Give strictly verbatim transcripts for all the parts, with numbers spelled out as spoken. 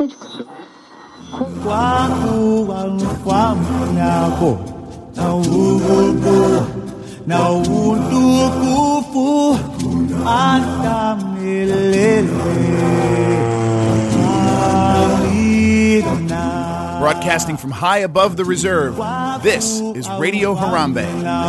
message. Broadcasting from high above the reserve, this is Radio Harambe.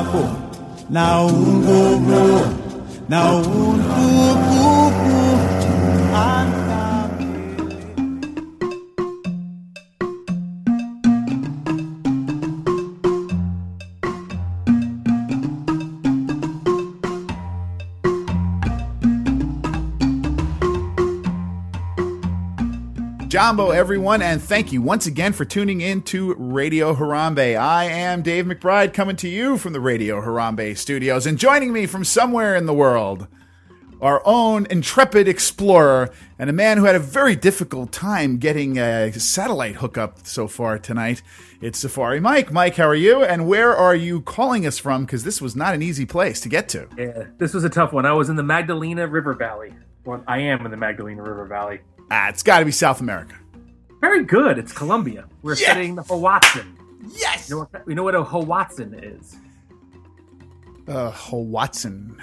Jambo, everyone, and thank you once again for tuning in to Radio Harambe. I am Dave McBride, coming to you from the Radio Harambe studios, and joining me from somewhere in the world, our own intrepid explorer, and a man who had a very difficult time getting a satellite hookup so far tonight. It's Safari Mike. Mike, how are you? And where are you calling us from? Because this was not an easy place to get to. Yeah, this was a tough one. I was in the Magdalena River Valley. Well, I am in the Magdalena River Valley. Ah, it's got to be South America. Very good. It's Colombia. We're Yes! studying the Hoatzin. Yes! You know what, you know what a Hoatzin is? Uh, Hoatzin.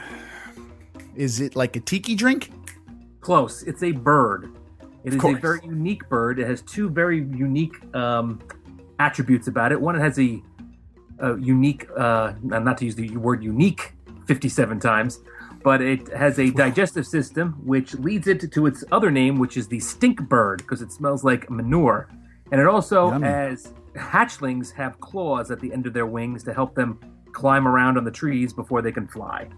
Is it like a tiki drink? Close. It's a bird. It is a course. very unique bird. It has two very unique um, attributes about it. One, it has a, a unique, uh, not to use the word unique fifty-seven times, but it has a digestive system which leads it to, to its other name, which is the stink bird, because it smells like manure. And it also, Yummy. as hatchlings have claws at the end of their wings to help them climb around on the trees before they can fly.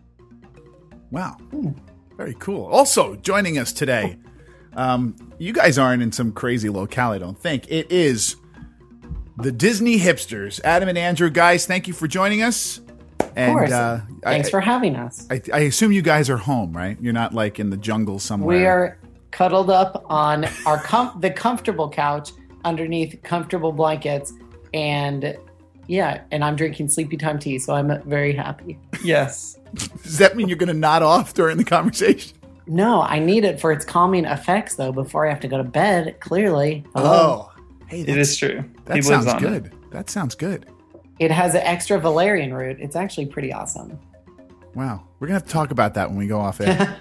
Wow. Very cool. Also joining us today, um, you guys aren't in some crazy locale, I don't think. It is the Disney hipsters, Adam and Andrew. Guys, thank you for joining us. And, of course. Uh, Thanks I, for having us. I, I assume you guys are home, right? You're not like in the jungle somewhere. We are cuddled up on our com- the comfortable couch underneath comfortable blankets, and yeah, and I'm drinking sleepy time tea, so I'm very happy. Yes. Does that mean you're going to nod off during the conversation? No, I need it for its calming effects, though, before I have to go to bed, clearly. Oh. Hey, It is true. That He sounds lives on good. it. That sounds good. It has an extra valerian root. It's actually pretty awesome. Wow. We're going to have to talk about that when we go off air.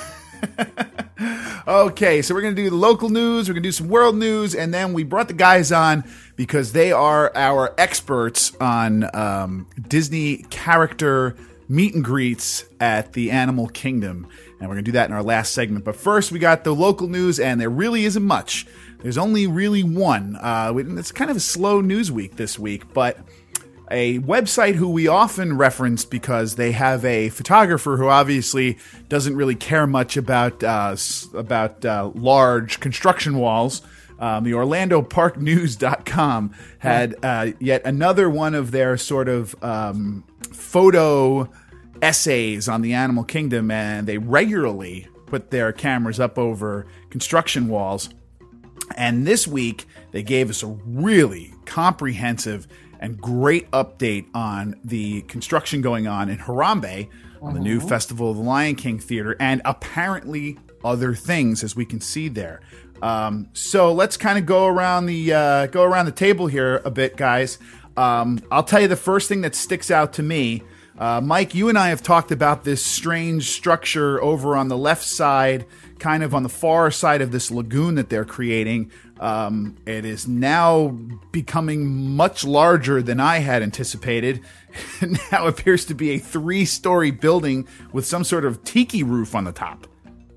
Okay, so we're going to do the local news, we're going to do some world news, and then we brought the guys on because they are our experts on um, Disney character meet and greets at the Animal Kingdom. And we're going to do that in our last segment. But first, we got the local news, and there really isn't much. There's only really one. Uh, it's kind of a slow news week this week, but a website who we often reference because they have a photographer who obviously doesn't really care much about uh, s- about uh, large construction walls. Um, the Orlando Park News dot com had uh, yet another one of their sort of um, photo essays on the Animal Kingdom, and they regularly put their cameras up over construction walls. And this week, they gave us a really comprehensive and great update on the construction going on in Harambe, on the new Festival of the Lion King Theater, and apparently other things, as we can see there. Um, so let's kind of go around the uh, go around the table here a bit, guys. Um, I'll tell you the first thing that sticks out to me. Uh, Mike, you and I have talked about this strange structure over on the left side, kind of on the far side of this lagoon that they're creating. Um, it is now becoming much larger than I had anticipated. It now appears to be a three-story building with some sort of tiki roof on the top.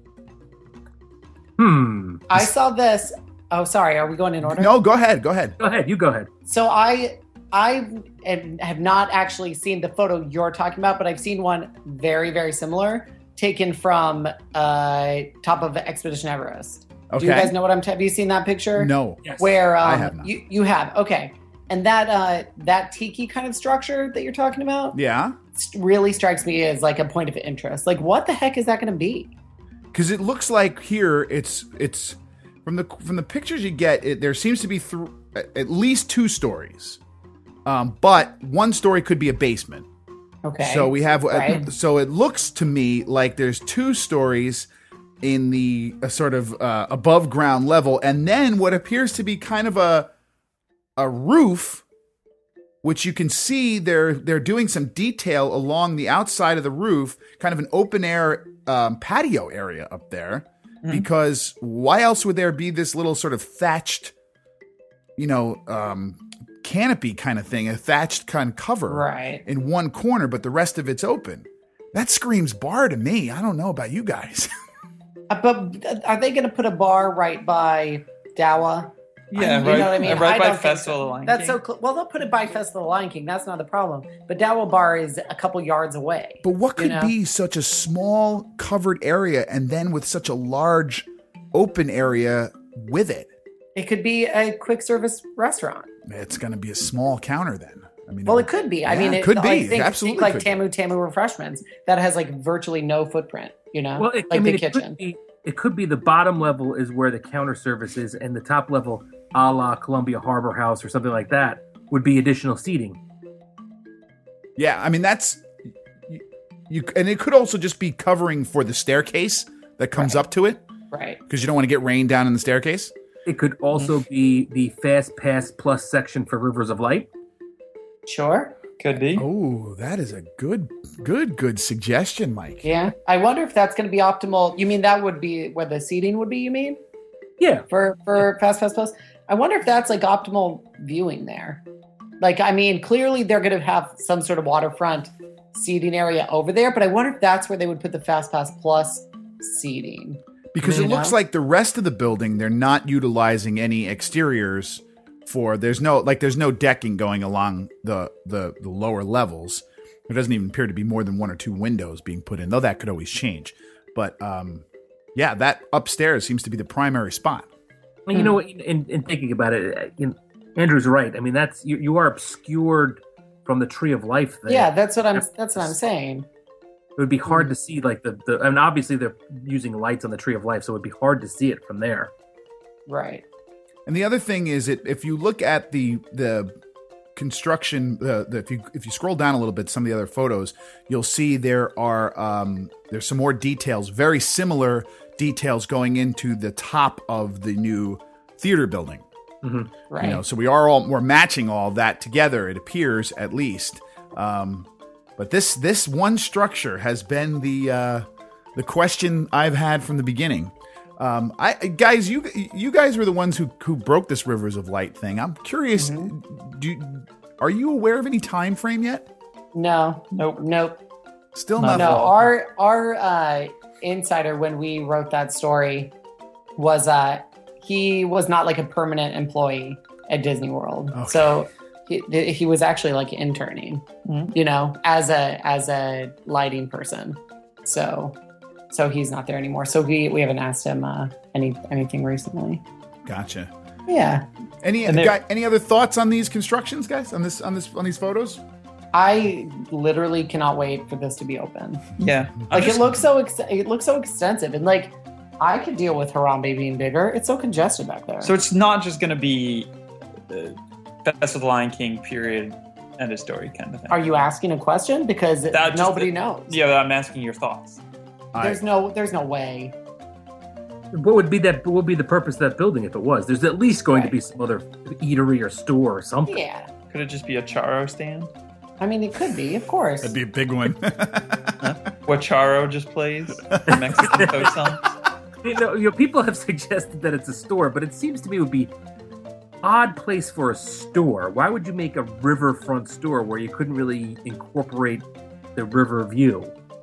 Hmm. I saw this. Oh, sorry. Are we going in order? No, go ahead. Go ahead. Go ahead. You go ahead. So I I have not actually seen the photo you're talking about, but I've seen one very, very similar taken from uh, top of Expedition Everest. Okay. Do you guys know what I'm? T- have you seen that picture? No. Yes. Where um, I have not. you you have okay, and that uh, that tiki kind of structure that you're talking about, Yeah. st- really strikes me as like a point of interest. Like, what the heck is that going to be? Because it looks like here it's it's from the from the pictures you get, it, there seems to be th- at least two stories, um, but one story could be a basement. Okay. So we have Right. so it looks to me like there's two stories, in the uh, sort of uh, above ground level, and then what appears to be kind of a a roof, which you can see they're they're doing some detail along the outside of the roof, kind of an open air um, patio area up there. Mm-hmm. Because why else would there be this little sort of thatched, you know, um, canopy kind of thing, a thatched kind of cover right. in one corner, but the rest of it's open? That screams bar to me. I don't know about you guys. uh, but are they going to put a bar right by Dawa? Yeah, you right, know what I mean? right I by don't think Festival so. of the Lion That's King. so cl- well. They'll put it by Festival of the Lion King. That's not the problem. But Dawa Bar is a couple yards away. But what could you know? be such a small covered area and then with such a large open area with it? It could be a quick service restaurant. It's going to be a small counter then. I mean, Well, it could be. I yeah, mean, it could I be. Think, Absolutely think like could Tamu Tamu Refreshments that has like virtually no footprint. You know, Well, it, like I mean, the it kitchen. could be. It could be the bottom level is where the counter service is, and the top level, a la Columbia Harbor House or something like that, would be additional seating. Yeah, I mean that's you, you, and it could also just be covering for the staircase that comes Right. up to it, Right. because you don't want to get rain down in the staircase. It could also Mm-hmm. be the Fast Pass Plus section for Rivers of Light. Sure. Could be. Oh, that is a good, good, good suggestion, Mike. Yeah. I wonder if that's going to be optimal. You mean that would be where the seating would be? You mean Yeah, for for Fast Pass Plus? I wonder if that's like optimal viewing there. Like, I mean, clearly they're going to have some sort of waterfront seating area over there, but I wonder if that's where they would put the Fast Pass Plus seating. Because You it looks know? like the rest of the building, they're not utilizing any exteriors for. There's no like there's no decking going along the the, the lower levels. There doesn't even appear to be more than one or two windows being put in, though that could always change. But um, yeah, that upstairs seems to be the primary spot. and you know what? In, in thinking about it, uh, you know, Andrew's right. I mean, that's you, you are obscured from the Tree of Life thing. Yeah, that's what I'm. That's what I'm saying. It would be hard to see, like the, the. I mean, obviously they're using lights on the Tree of Life, so it would be hard to see it from there. Right. And the other thing is, it if you look at the the construction, the, the if you if you scroll down a little bit, some of the other photos, you'll see there are um, there's some more details, very similar details going into the top of the new theater building. Right. You know, so we are all we're matching all that together. It appears, at least. Um, but this this one structure has been the uh, the question I've had from the beginning. Um, I guys, you you guys were the ones who who broke this Rivers of Light thing. I'm curious. Mm-hmm. Do you, are you aware of any time frame yet? No. Nope. Nope. Still Not not. at No, all. our our uh, insider when we wrote that story was uh, he was not like a permanent employee at Disney World, Okay. so he, he was actually like interning, Mhm. you know, as a as a lighting person. So so he's not there anymore. So we we haven't asked him uh, any anything recently. Gotcha. Yeah, Any And there- guy, any other thoughts on these constructions, guys? On this on this on these photos? I literally cannot wait for this to be open. Yeah. Like Just- it looks so ex- it looks so extensive, and like I could deal with Harambe being bigger. It's so congested back there. So it's not just going to be the Festival of the Lion King period end of story kind of thing. Are you asking a question? Because That just- nobody knows. Yeah, but I'm asking your thoughts. There's no there's no way. What would be that? What would be the purpose of that building if it was? There's at least going Right. to be some other eatery or store or something. Yeah. Could it just be a Charo stand? I mean it could be, of course. That'd be a big one. What Charo just plays? The Mexican folk songs? You know, you know, people have suggested that it's a store, but it seems to me it would be odd place for a store. Why would you make a riverfront store where you couldn't really incorporate the river view?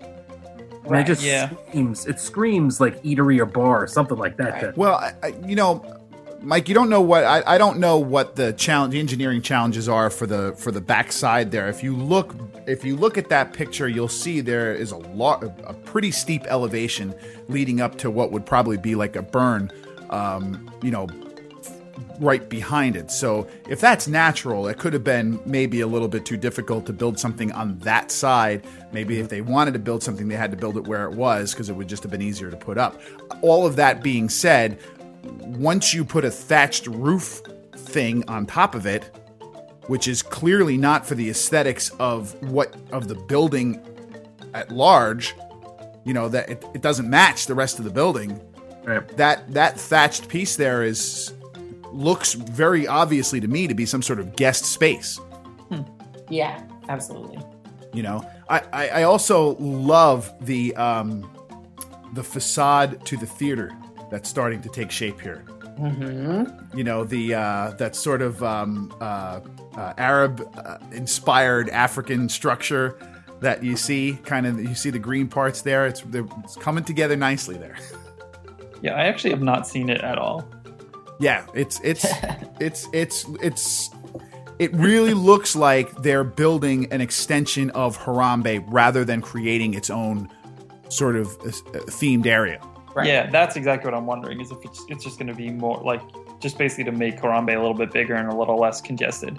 I mean, it Right. just Yeah. screams. It screams like eatery or bar or something like that. Right. that- Well, I, I, you know, Mike, you don't know what I, I don't know what the challenge, the engineering challenges are for the for the backside there. If you look, if you look at that picture, you'll see there is a lot, a pretty steep elevation leading up to what would probably be like a burn, um, you know, right behind it. So if that's natural, it could have been maybe a little bit too difficult to build something on that side. Maybe if they wanted to build something, they had to build it where it was because it would just have been easier to put up. All of that being said, once you put a thatched roof thing on top of it, which is clearly not for the aesthetics of what of the building at large, you know, that it, it doesn't match the rest of the building. Right. That that thatched piece there is looks very obviously to me to be some sort of guest space. Hmm. Yeah, absolutely. You know, I, I, I also love the um, the facade to the theater that's starting to take shape here. Mm-hmm. You know, the uh, that sort of um, uh, uh, Arab uh, inspired African structure that you see, kind of you see the green parts there. It's it's coming together nicely there. Yeah, I actually have not seen it at all. Yeah, it's it's it's it's it's it really looks like they're building an extension of Harambe rather than creating its own sort of uh, themed area. Right. Yeah, that's exactly what I'm wondering, is if it's, it's just going to be more like just basically to make Harambe a little bit bigger and a little less congested.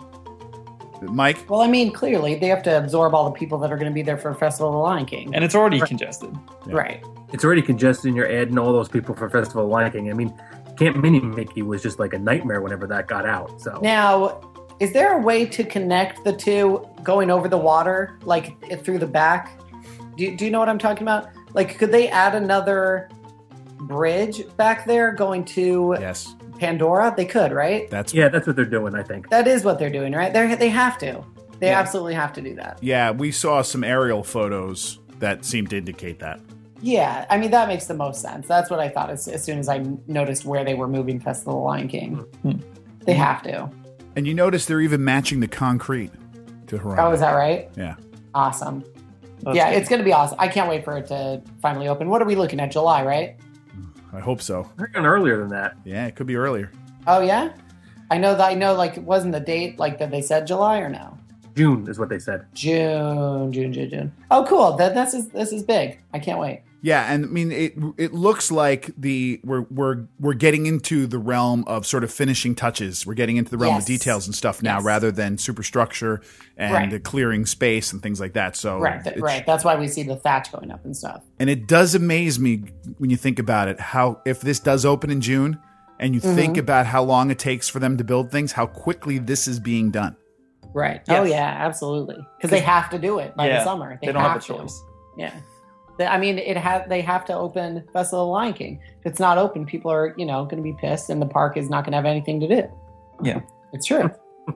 Mike? Well, I mean, clearly they have to absorb all the people that are going to be there for Festival of the Lion King. And it's already right. congested. Yeah. Right. It's already congested and you're adding all those people for Festival of the Lion King. I mean, Camp Mini Mickey was just like a nightmare whenever that got out. So now, is there a way to connect the two going over the water, like through the back? Do you, do you know what I'm talking about? Like, could they add another bridge back there going to yes. Pandora? They could, right? That's yeah, that's what they're doing, I think. That is what they're doing, right? They they have to. They yeah. absolutely have to do that. Yeah, we saw some aerial photos that seemed to indicate that. Yeah, I mean, that makes the most sense. That's what I thought as, as soon as I noticed where they were moving Festival of the Lion King. Hmm. They have to. And you notice they're even matching the concrete to Harambe. Oh, is that right? Yeah. Awesome. That's yeah, good. it's going to be awesome. I can't wait for it to finally open. What are we looking at? July, right? I hope so. They're going earlier than that. Yeah, it could be earlier. Oh, yeah? I know that I know, like, wasn't the date, like, that they said July or no? June is what they said. June, June, June, June. Oh, cool. That this is this is big. I can't wait. Yeah, and I mean it it looks like the we're we're we're getting into the realm of sort of finishing touches. We're getting into the realm Yes. of details and stuff now Yes. rather than superstructure and Right. clearing space and things like that. So Right, th- it's- right. That's why we see the thatch going up and stuff. And it does amaze me when you think about it, how if this does open in June and you Mm-hmm. think about how long it takes for them to build things, how quickly this is being done. Right. Yes. Oh, yeah, absolutely. Because they have to do it by yeah, the summer. They, they don't have, have a to. choice. Yeah. They- I mean, it ha- they have to open Festival of the Lion King. If it's not open, people are, you know, going to be pissed and the park is not going to have anything to do. Yeah. It's true.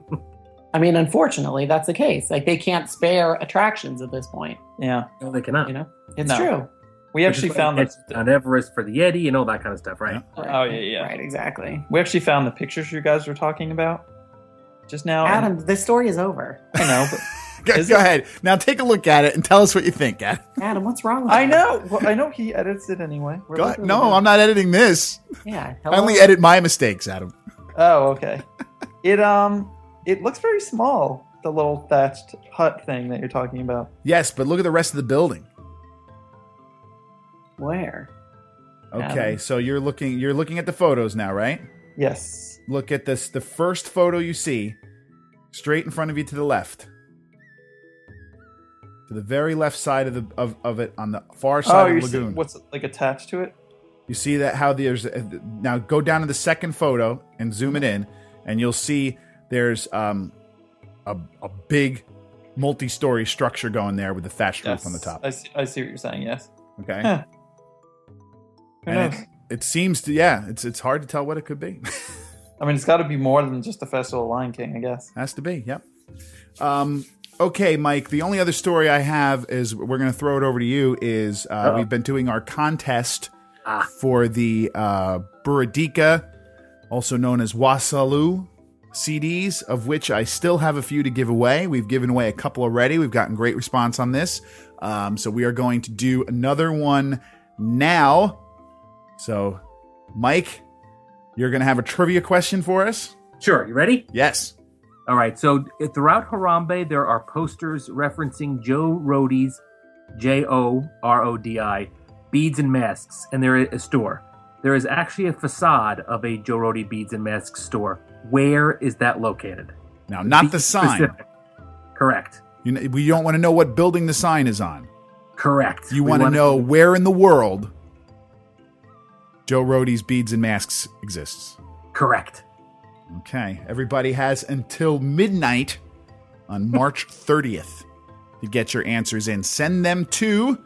I mean, unfortunately, that's the case. Like, they can't spare attractions at this point. Yeah. No, they cannot. You know, it's No. true. We actually found it's the, on Everest for the Yeti and all that kind of stuff, right? Yeah. Oh, yeah, yeah. Right, exactly. we actually found the pictures you guys were talking about just now. and- Adam, the story is over. I know, but Go, Is go it? ahead. Now take a look at it and tell us what you think, Adam. Adam, what's wrong with I you? know. Well, I know he edits it anyway. We're Go both ahead. really No, good. I'm not editing this. Yeah. I only edit my mistakes, Adam. Oh, okay. It um, it looks very small. The little thatched hut thing that you're talking about. Yes, but look at the rest of the building. Where? Okay, Adam. so you're looking you're looking at the photos now, right? Yes. Look at this the first photo you see, straight in front of you to the left. To the very left side of the of, of it on the far Oh, side you're of the lagoon. saying what's like attached to it? You see that how there's now go down to the second photo and zoom it in, and you'll see there's um a a big multi-story structure going there with the thatched roof Yes. on the top. I see, I see what you're saying. Yes. Okay, Huh. Who and knows? it, it seems to yeah, it's it's hard to tell what it could be. I mean, it's got to be more than just the Festival of Lion King, I guess. Has to be, yep. Um, okay, Mike. The only other story I have is we're going to throw it over to you. Is uh, Uh-oh. we've been doing our contest Ah. for the uh, Buradika, also known as Wasalu C Ds, of which I still have a few to give away. We've given away a couple already. We've gotten great response on this, um, so we are going to do another one now. So, Mike, you're going to have a trivia question for us. Sure. You ready? Yes. All right. So uh, throughout Harambe, there are posters referencing Joe Rodi's, J O R O D I, beads and masks, and they're a store. There is actually a facade of a Joe Rodi beads and masks store. Where is that located? Now, not Be the sign. specific. Correct. You know, we don't want to know what building the sign is on. Correct. You We want to wanna- know where in the world Joe Rodi's Beads and Masks exists. Correct. Okay. Everybody has until midnight on March thirtieth to get your answers in. Send them to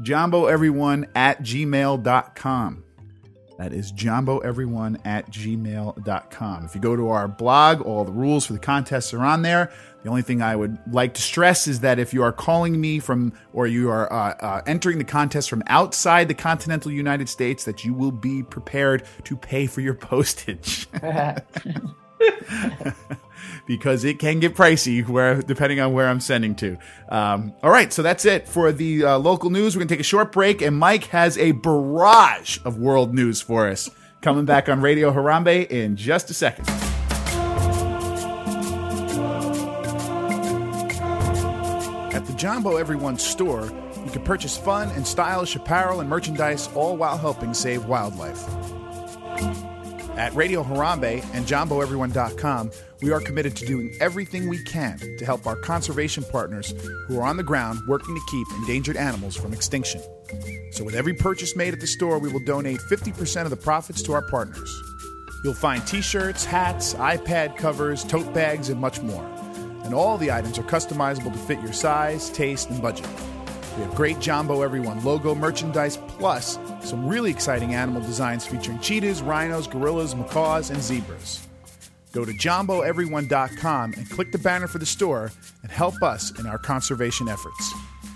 jumboeveryone at gmail dot com. That is jumboeveryone at gmail dot com. If you go to our blog, all the rules for the contests are on there. The only thing I would like to stress is that if you are calling me from, or you are uh, uh, entering the contest from outside the continental United States, that you will be prepared to pay for your postage. Because it can get pricey where depending on where I'm sending to. Um, all right, so that's it for the uh, local news. We're going to take a short break, and Mike has a barrage of world news for us. Coming back on Radio Harambe in just a second. At the Jumbo Everyone store, you can purchase fun and stylish apparel and merchandise, all while helping save wildlife. At Radio Harambe and jumbo everyone dot com, we are committed to doing everything we can to help our conservation partners who are on the ground working to keep endangered animals from extinction. So with every purchase made at the store, we will donate fifty percent of the profits to our partners. You'll find t-shirts, hats, iPad covers, tote bags, and much more. And all the items are customizable to fit your size, taste, and budget. We have great Jumbo Everyone logo merchandise, plus some really exciting animal designs featuring cheetahs, rhinos, gorillas, macaws, and zebras. Go to jumbo everyone dot com and click the banner for the store and help us in our conservation efforts.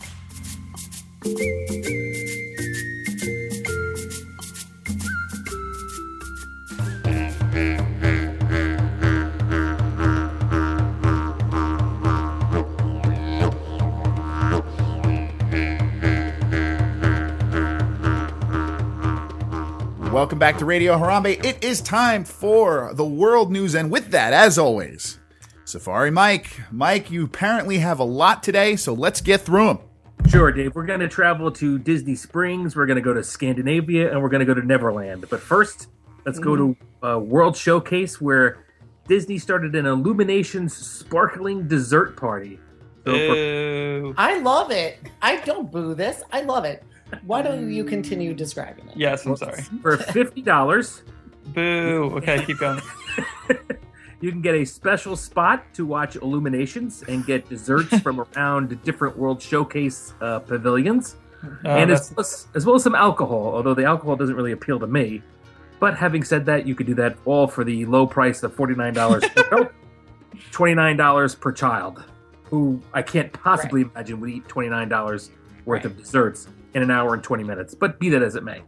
Welcome back to Radio Harambe. It is time for the world news, and with that, as always, Safari Mike. Mike, you apparently have a lot today, so let's get through them. Sure, Dave. We're going to travel to Disney Springs, we're going to go to Scandinavia, and we're going to go to Neverland. But first, let's go to a World Showcase where Disney started an Illuminations sparkling dessert party. So Boo. I love it. I don't boo this. I love it. Why don't you continue describing it? Yes, I'm sorry. For fifty dollars, Boo. Okay, keep going. you can get a special spot to watch Illuminations and get desserts from around different World Showcase uh, pavilions. Uh, and that's- as well as, as well as some alcohol, although the alcohol doesn't really appeal to me. But having said that, you could do that all for the low price of forty-nine dollars per adult, twenty-nine dollars per child, who I can't possibly Right. imagine would eat twenty-nine dollars worth Right. of desserts in an hour and twenty minutes. But be that as it may.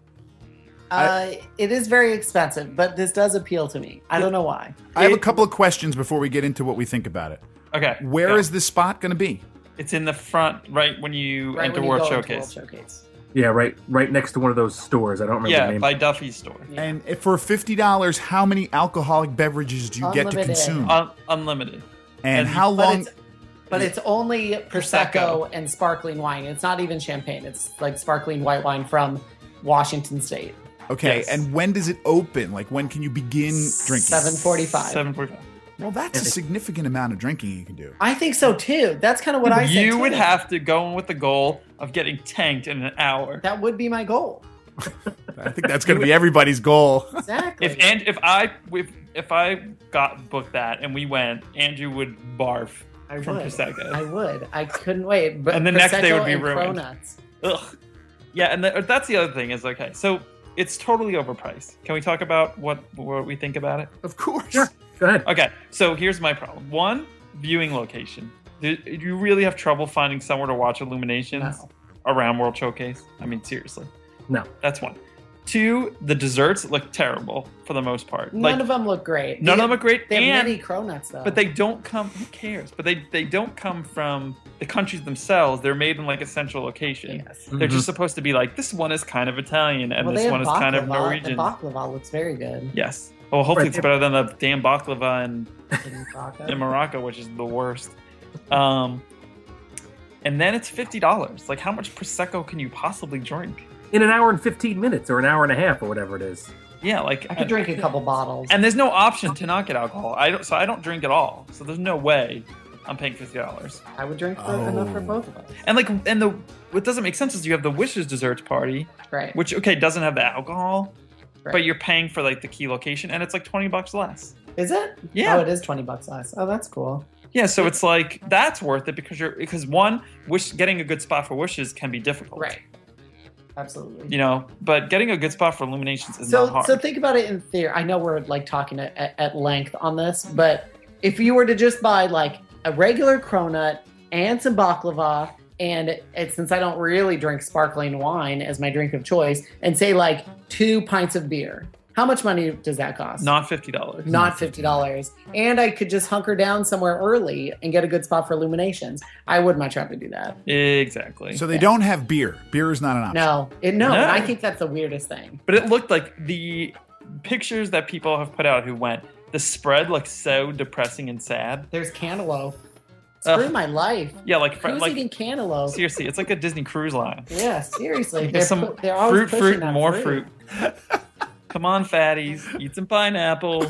Uh, it is very expensive, but this does appeal to me. I don't know why. I have a It- couple of questions before we get into what we think about it. Okay. Where go. is this spot going to be? It's in the front, right when you Right enter when you World go into Showcase. World Showcase. Yeah, right right next to one of those stores. I don't remember the Yeah, name. by Duffy's store. Yeah. And if for fifty dollars, how many alcoholic beverages do you get to Unlimited. consume? Un- unlimited. and and- how But long? it's, but it's only Prosecco, Prosecco. and sparkling wine. It's not even champagne. It's like sparkling white wine from Washington State. Okay, Yes. and when does it open? Like, when can you begin drinking? seven forty-five. seven forty-five. Well, that's a significant amount of drinking you can do. I think so too. That's kind of what I said. You too. would have to go in with the goal of getting tanked in an hour. That would be my goal. I think that's going to be everybody's goal. Exactly. If and if I if if I got booked that and we went, Andrew would barf I from would. Prosecco. I would. I couldn't wait. But And the next day Prosecco would be and ruined. Cronuts. Ugh. Yeah, and the, that's the other thing is okay. So it's totally overpriced. Can we talk about what what we think about it? Of course. Sure. Go ahead. Okay, so here's my problem. One, viewing location. Do do you really have trouble finding somewhere to watch Illuminations No. around World Showcase? I mean, seriously. No. That's one. Two, the desserts look terrible for the most part. None like, of them look great. none They- of them are great. They have and, many Cronuts though. but they don't come. Who cares? But they they don't come from the countries themselves. They're made in like a central location. Yes. They're Mhm. just supposed to be like, this one is kind of Italian and Well, they this have one is kind of baklava. Norwegian. The baklava looks very good. Yes. Well, hopefully Right. it's better than the damn baklava in, in Morocco. in Morocco, which is the worst. Um, and then it's fifty dollars. Like, how much prosecco can you possibly drink? In an hour and fifteen minutes or an hour and a half or whatever it is. Yeah, like I could drink a couple bottles. And there's no option to not get alcohol. I don't, so I don't drink at all. So there's no way I'm paying fifty dollars. I would drink for, Oh. enough for both of us. And like, and the what doesn't make sense is you have the Wishes desserts party, Right. which okay doesn't have the alcohol, Right. but you're paying for like the key location, and it's like twenty bucks less. Is it? Yeah. Oh, it is twenty bucks less. Oh, that's cool. Yeah, so it's like that's worth it because you're because one wish getting a good spot for Wishes can be difficult. Right. Absolutely. You know, but getting a good spot for illuminations is so, not hard. So think about it in theory. I know we're like talking at, at length on this, but if you were to just buy like a regular cronut and some baklava, and it, it, since I don't really drink sparkling wine as my drink of choice, and say like two pints of beer, how much money does that cost? Not fifty dollars. Not fifty dollars. And I could just hunker down somewhere early and get a good spot for illuminations. I would much rather do that. Exactly. So they yeah. don't have beer. Beer is not an option. No, it, no, no. And I think that's the weirdest thing. But it looked like the pictures that people have put out who went, the spread looks so depressing and sad. There's cantaloupe. Screw uh, my life. Yeah, like who's like, eating cantaloupe? Seriously, it's like a Disney cruise line. Yeah, seriously. There's some they're always fruit, fruit, that more fruit. fruit. Come on, fatties, eat some pineapple.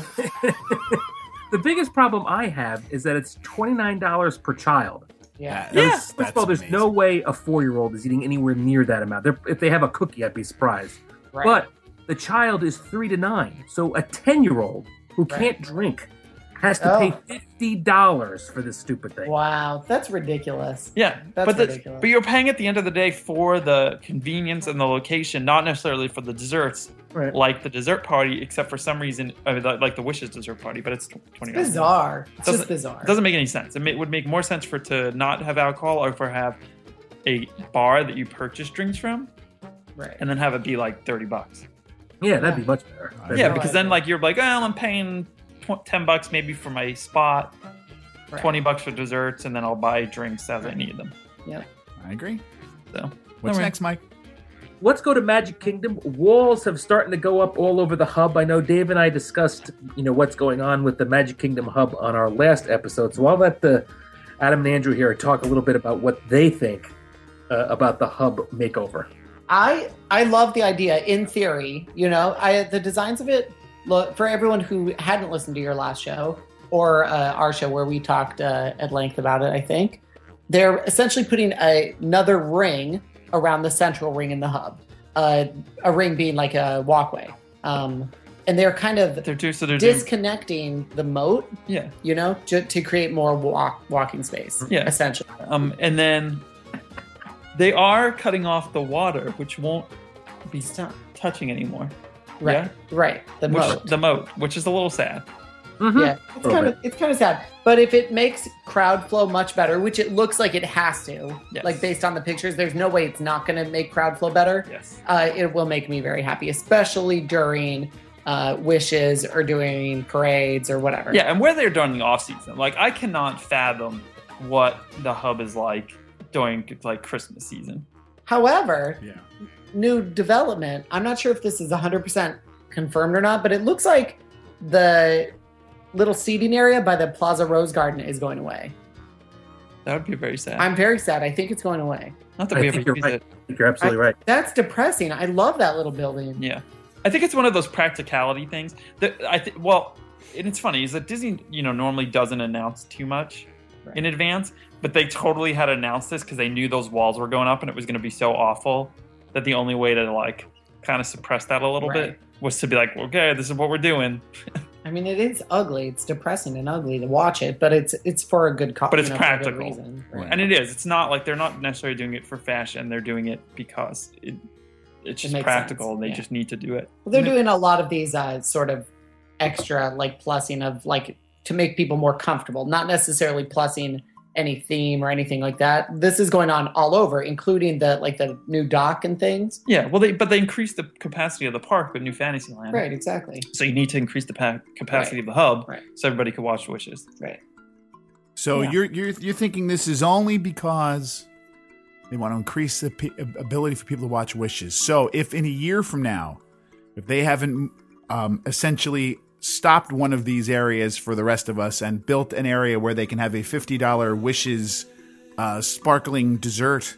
The biggest problem I have is that it's twenty-nine dollars per child. Yeah. Yeah. First of all, there's amazing. no way a four-year-old is eating anywhere near that amount. They're, if they have a cookie, I'd be surprised. Right. But the child is three to nine, so a ten-year-old who Right. can't drink has to Oh. pay fifty dollars for this stupid thing. Wow, that's ridiculous. Yeah, That's but the, ridiculous. but you're paying at the end of the day for the convenience and the location, not necessarily for the desserts, Right. like the dessert party. Except for some reason, I mean, like the Wishes dessert party, but it's twenty. It's bizarre. It's Doesn't- just bizarre. It doesn't make any sense. It, may, it would make more sense for it to not have alcohol, or for have a bar that you purchase drinks from, Right. and then have it be like thirty bucks. Yeah, that'd be much better. That'd Yeah, be- because then like you're like, oh, I'm paying tw- ten bucks maybe for my spot, Right. twenty bucks for desserts, and then I'll buy drinks as I need them. Yep. I agree. So What's All right. next, Mike? Let's go to Magic Kingdom. Walls have starting to go up all over the hub. I know Dave and I discussed, you know, what's going on with the Magic Kingdom hub on our last episode. So I'll let the Adam and Andrew here talk a little bit about what they think uh, about the hub makeover. I I love the idea in theory. You know, I the designs of it. Look, for everyone who hadn't listened to your last show or uh, our show where we talked uh, at length about it, I think they're essentially putting a, another ring around the central ring in the hub. Uh, a ring being like a walkway, um, and they're kind of they're too so they're doing, disconnecting the moat. yeah You know, to, to create more walk, walking space. Yeah. essentially. um and then they are cutting off the water, which won't be Stop. touching anymore. Right, Yeah? right. The Which, moat. the moat, which is a little sad. Mhm. Yeah, it's Little kind of bit. it's kind of sad. But if it makes crowd flow much better, which it looks like it has to, Yes. like based on the pictures, there's no way it's not going to make crowd flow better. Yes. Uh, it will make me very happy, especially during uh, wishes or doing parades or whatever. Yeah, and where they're during the off season, like I cannot fathom what the hub is like during like Christmas season. However, Yeah. new development. I'm not sure if this is one hundred percent confirmed or not, but it looks like the little seating area by the Plaza Rose Garden is going away. That would be very sad. I'm very sad. I think it's going away. Not that I we ever think you're use right. it. I think you're absolutely right. That's depressing. I love that little building. Yeah, I think it's one of those practicality things that I think. Well, and it's funny is that Disney, you know, normally doesn't announce too much Right. in advance, but they totally had announced this because they knew those walls were going up and it was going to be so awful that the only way to like kind of suppress that a little Right. bit was to be like, okay, this is what we're doing. I mean, it is ugly. It's depressing and ugly to watch it, but it's it's for a good cause. But it's you know, for a good practical. reason. Right. And it is. It's not like they're not necessarily doing it for fashion. They're doing it because it it's just makes practical sense, and they yeah. just need to do it. Well, they're doing a lot of these uh, sort of extra like plussing of like to make people more comfortable, not necessarily plussing any theme or anything like that. This is going on all over, including the like the new dock and things. Yeah, well, they but they increased the capacity of the park with New Fantasyland. Right, exactly. So you need to increase the pa- capacity Right. of the hub Right. so everybody can watch Wishes. Right. So Yeah. you're you're you're thinking this is only because they want to increase the p- ability for people to watch Wishes. So if in a year from now, if they haven't um, essentially stopped one of these areas for the rest of us and built an area where they can have a fifty dollars Wishes uh, sparkling dessert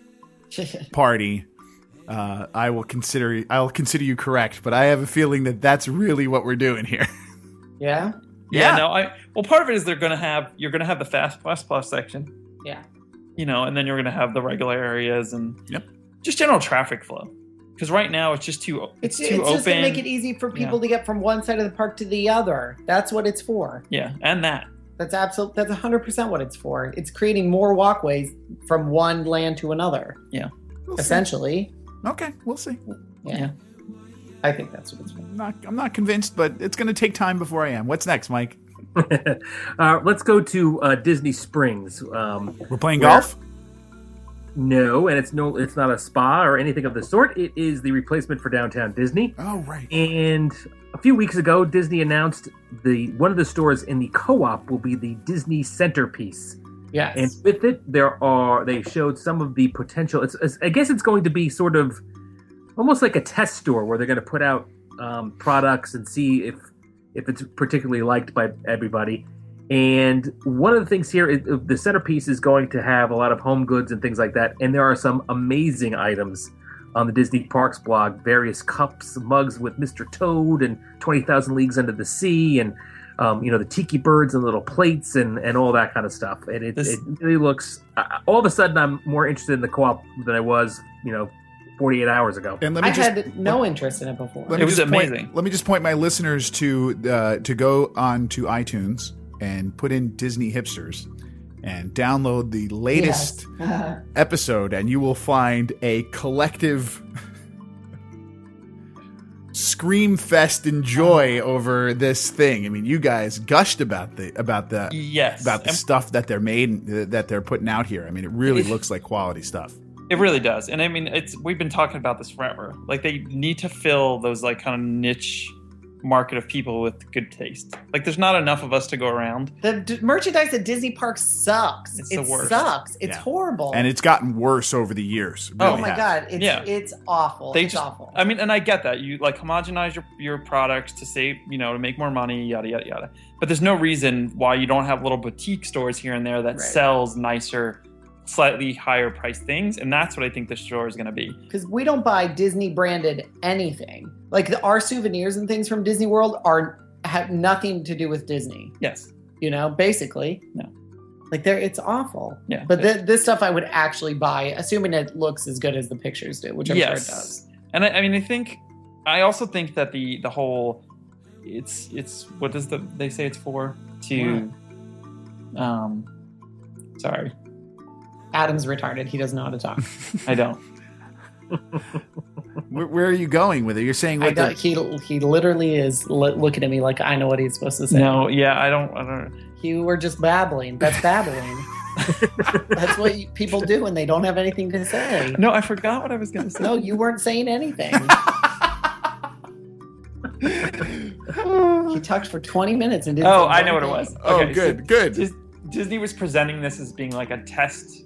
party, uh, I will consider I'll consider you correct. But I have a feeling that that's really what we're doing here. Yeah. Yeah, Yeah. no, I well part of it is they're gonna have you're gonna have the Fast Plus Plus section. Yeah. You know, and then you're gonna have the regular areas and Yep. just general traffic flow. Because right now it's just too It's, it's, too it's just to open. make it easy for people to get from one side of the park to the other. That's what it's for. Yeah, and that. That's absolute. That's one hundred percent what it's for. It's creating more walkways from one land to another. Yeah. We'll see. Essentially. Okay, we'll see. Yeah. yeah. I think that's what it's for. I'm not, I'm not convinced, but it's going to take time before I am. What's next, Mike? uh, let's go to uh, Disney Springs. Um, We're playing where, golf? No, and it's no, it's not a spa or anything of the sort. It is the replacement for Downtown Disney. Oh, right. And a few weeks ago, Disney announced the one of the stores in the Co-op will be the Disney Centerpiece. Yes. And with it, there are they showed some of the potential. It's, it's I guess it's going to be sort of almost like a test store where they're going to put out um, products and see if if it's particularly liked by everybody. And one of the things here is the Centerpiece is going to have a lot of home goods and things like that. And there are some amazing items on the Disney Parks blog, various cups, mugs with Mister Toad and twenty thousand Leagues Under the Sea, and um, you know, the tiki birds and little plates and, and all that kind of stuff. And it, this... it really looks, uh, all of a sudden I'm more interested in the Co-op than I was, you know, forty-eight hours ago. And let me I just, had no interest in it before. It was amazing. Point, let me just point my listeners to uh, to go on to iTunes and put in Disney Hipsters and download the latest yes. episode, and you will find a collective scream fest and joy over this thing. I mean, you guys gushed about the about the yes. about the and stuff that they're made that they're putting out here. I mean, it really it, looks like quality stuff. It really does. And I mean, it's we've been talking about this forever. Like, they need to fill those like kind of niche market of people with good taste. Like, there's not enough of us to go around. The d- merchandise at Disney Parks sucks. It's it the worst. sucks. It's Yeah. horrible. And it's gotten worse over the years. It Oh really oh my has. god, it's Yeah. it's awful. They it's just, awful. I mean, and I get that. You like homogenize your, your products to save, you know, to make more money, yada, yada, yada. But there's no reason why you don't have little boutique stores here and there that Right. sells nicer, slightly higher priced things. And that's what I think the store is going to be. Because we don't buy Disney branded anything. Like the, our souvenirs and things from Disney World are have nothing to do with Disney. Yes. You know, basically. No. Like they're it's awful. Yeah. But th- this stuff I would actually buy, assuming it looks as good as the pictures do, which I'm yes. sure it does. And I, I mean, I think, I also think that the the whole, it's it's what does the they say it's for to, um, sorry, Adam's retarded. He doesn't know how to talk. I don't. Where, where are you going with it? You're saying I what don't, the, he he literally is li- looking at me like I know what he's supposed to say. No, yeah, I don't. I don't. You were just babbling. That's babbling. That's what you, people do when they don't have anything to say. No, I forgot what I was going to say. No, you weren't saying anything. He talked for twenty minutes and didn't Oh, say I know one what it thing. was. oh, Okay, good, so good. Dis- Disney was presenting this as being like a test,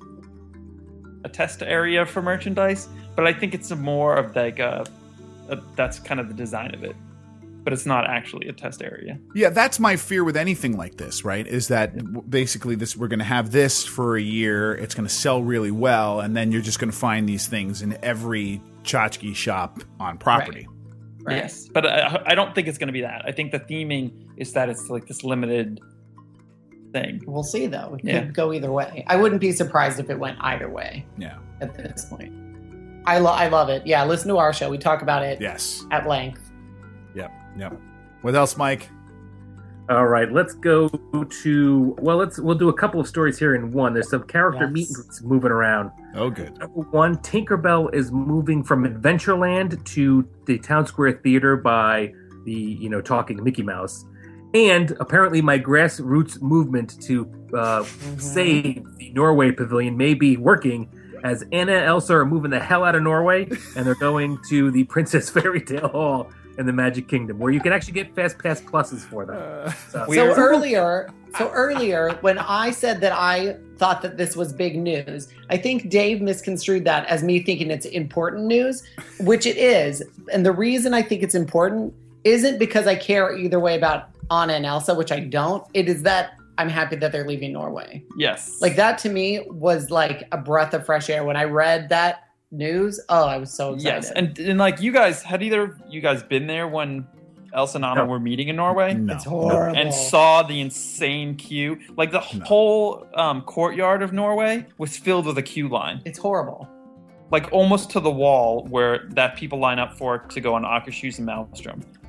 a test area for merchandise, but I think it's a more of like a, a that's kind of the design of it, but it's not actually a test area. Yeah, that's my fear with anything like this, right? Is that w- basically this we're going to have this for a year, it's going to sell really well, and then you're just going to find these things in every tchotchke shop on property. Right. Yes, but I, I don't think it's going to be that. I think the theming is that it's like this limited thing. We'll see, though. It Yeah. could go either way. I wouldn't be surprised if it went either way Yeah. at this point. I, lo- I love it. Yeah, listen to our show. We talk about it Yes. at length. Yep. Yep. What else, Mike? All right, let's go to well, let's we'll do a couple of stories here in one. There's some character Yes. meet and greets moving around. Oh, good. Number one, Tinkerbell is moving from Adventureland to the Town Square Theater by the you know talking Mickey Mouse, and apparently my grassroots movement to uh, Mm-hmm. save the Norway Pavilion may be working. As Anna and Elsa are moving the hell out of Norway, and they're going to the Princess Fairy Tale Hall in the Magic Kingdom, where you can actually get Fast Pass pluses for them. Uh, So, We So are- earlier, so earlier, when I said that I thought that this was big news, I think Dave misconstrued that as me thinking it's important news, which it is. And the reason I think it's important isn't because I care either way about Anna and Elsa, which I don't. It is that I'm happy that they're leaving Norway. Yes, Like that to me was like a breath of fresh air when I read that news. Oh, I was so excited. yes, and and like you guys, had either of you guys been there when Elsa and Anna No. were meeting in Norway? no. It's horrible. And saw the insane queue. Like the No. whole um, courtyard of Norway was filled with a queue line, It's horrible. like almost to the wall where that people line up for to go on Akershus and Maelstrom.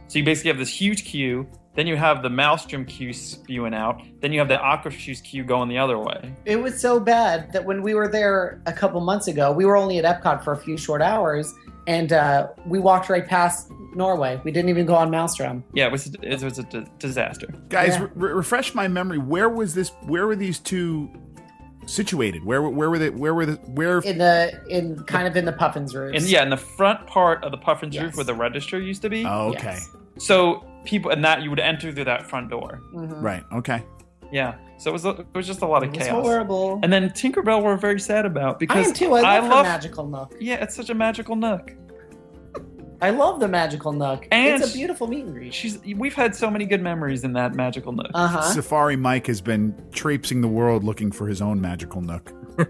So you basically have this huge queue. Then you have the Maelstrom queue spewing out. Then you have the Aqua Shoes queue going the other way. It was so bad that when we were there a couple months ago, we were only at Epcot for a few short hours, and uh, we walked right past Norway. We didn't even go on Maelstrom. Yeah, it was it was a d- disaster. Guys, Yeah. re- refresh my memory. Where was this? Where were these two situated? Where where were they? Where were the where? In the in kind of in the Puffins roofs. And yeah, in the front part of the Puffin's Yes. roof where the register used to be. Oh, okay. Yes. So people, and that you would enter through that front door. Mhm. Right. Okay. Yeah. So it was it was just a lot of It was chaos. horrible. And then Tinkerbell we're very sad about I because am too. I love her love magical nook. yeah, it's such a magical nook. I love the magical nook. And it's a beautiful meet and greet. She's we've had so many good memories in that magical nook. Uh huh. Safari Mike has been traipsing the world looking for his own magical nook.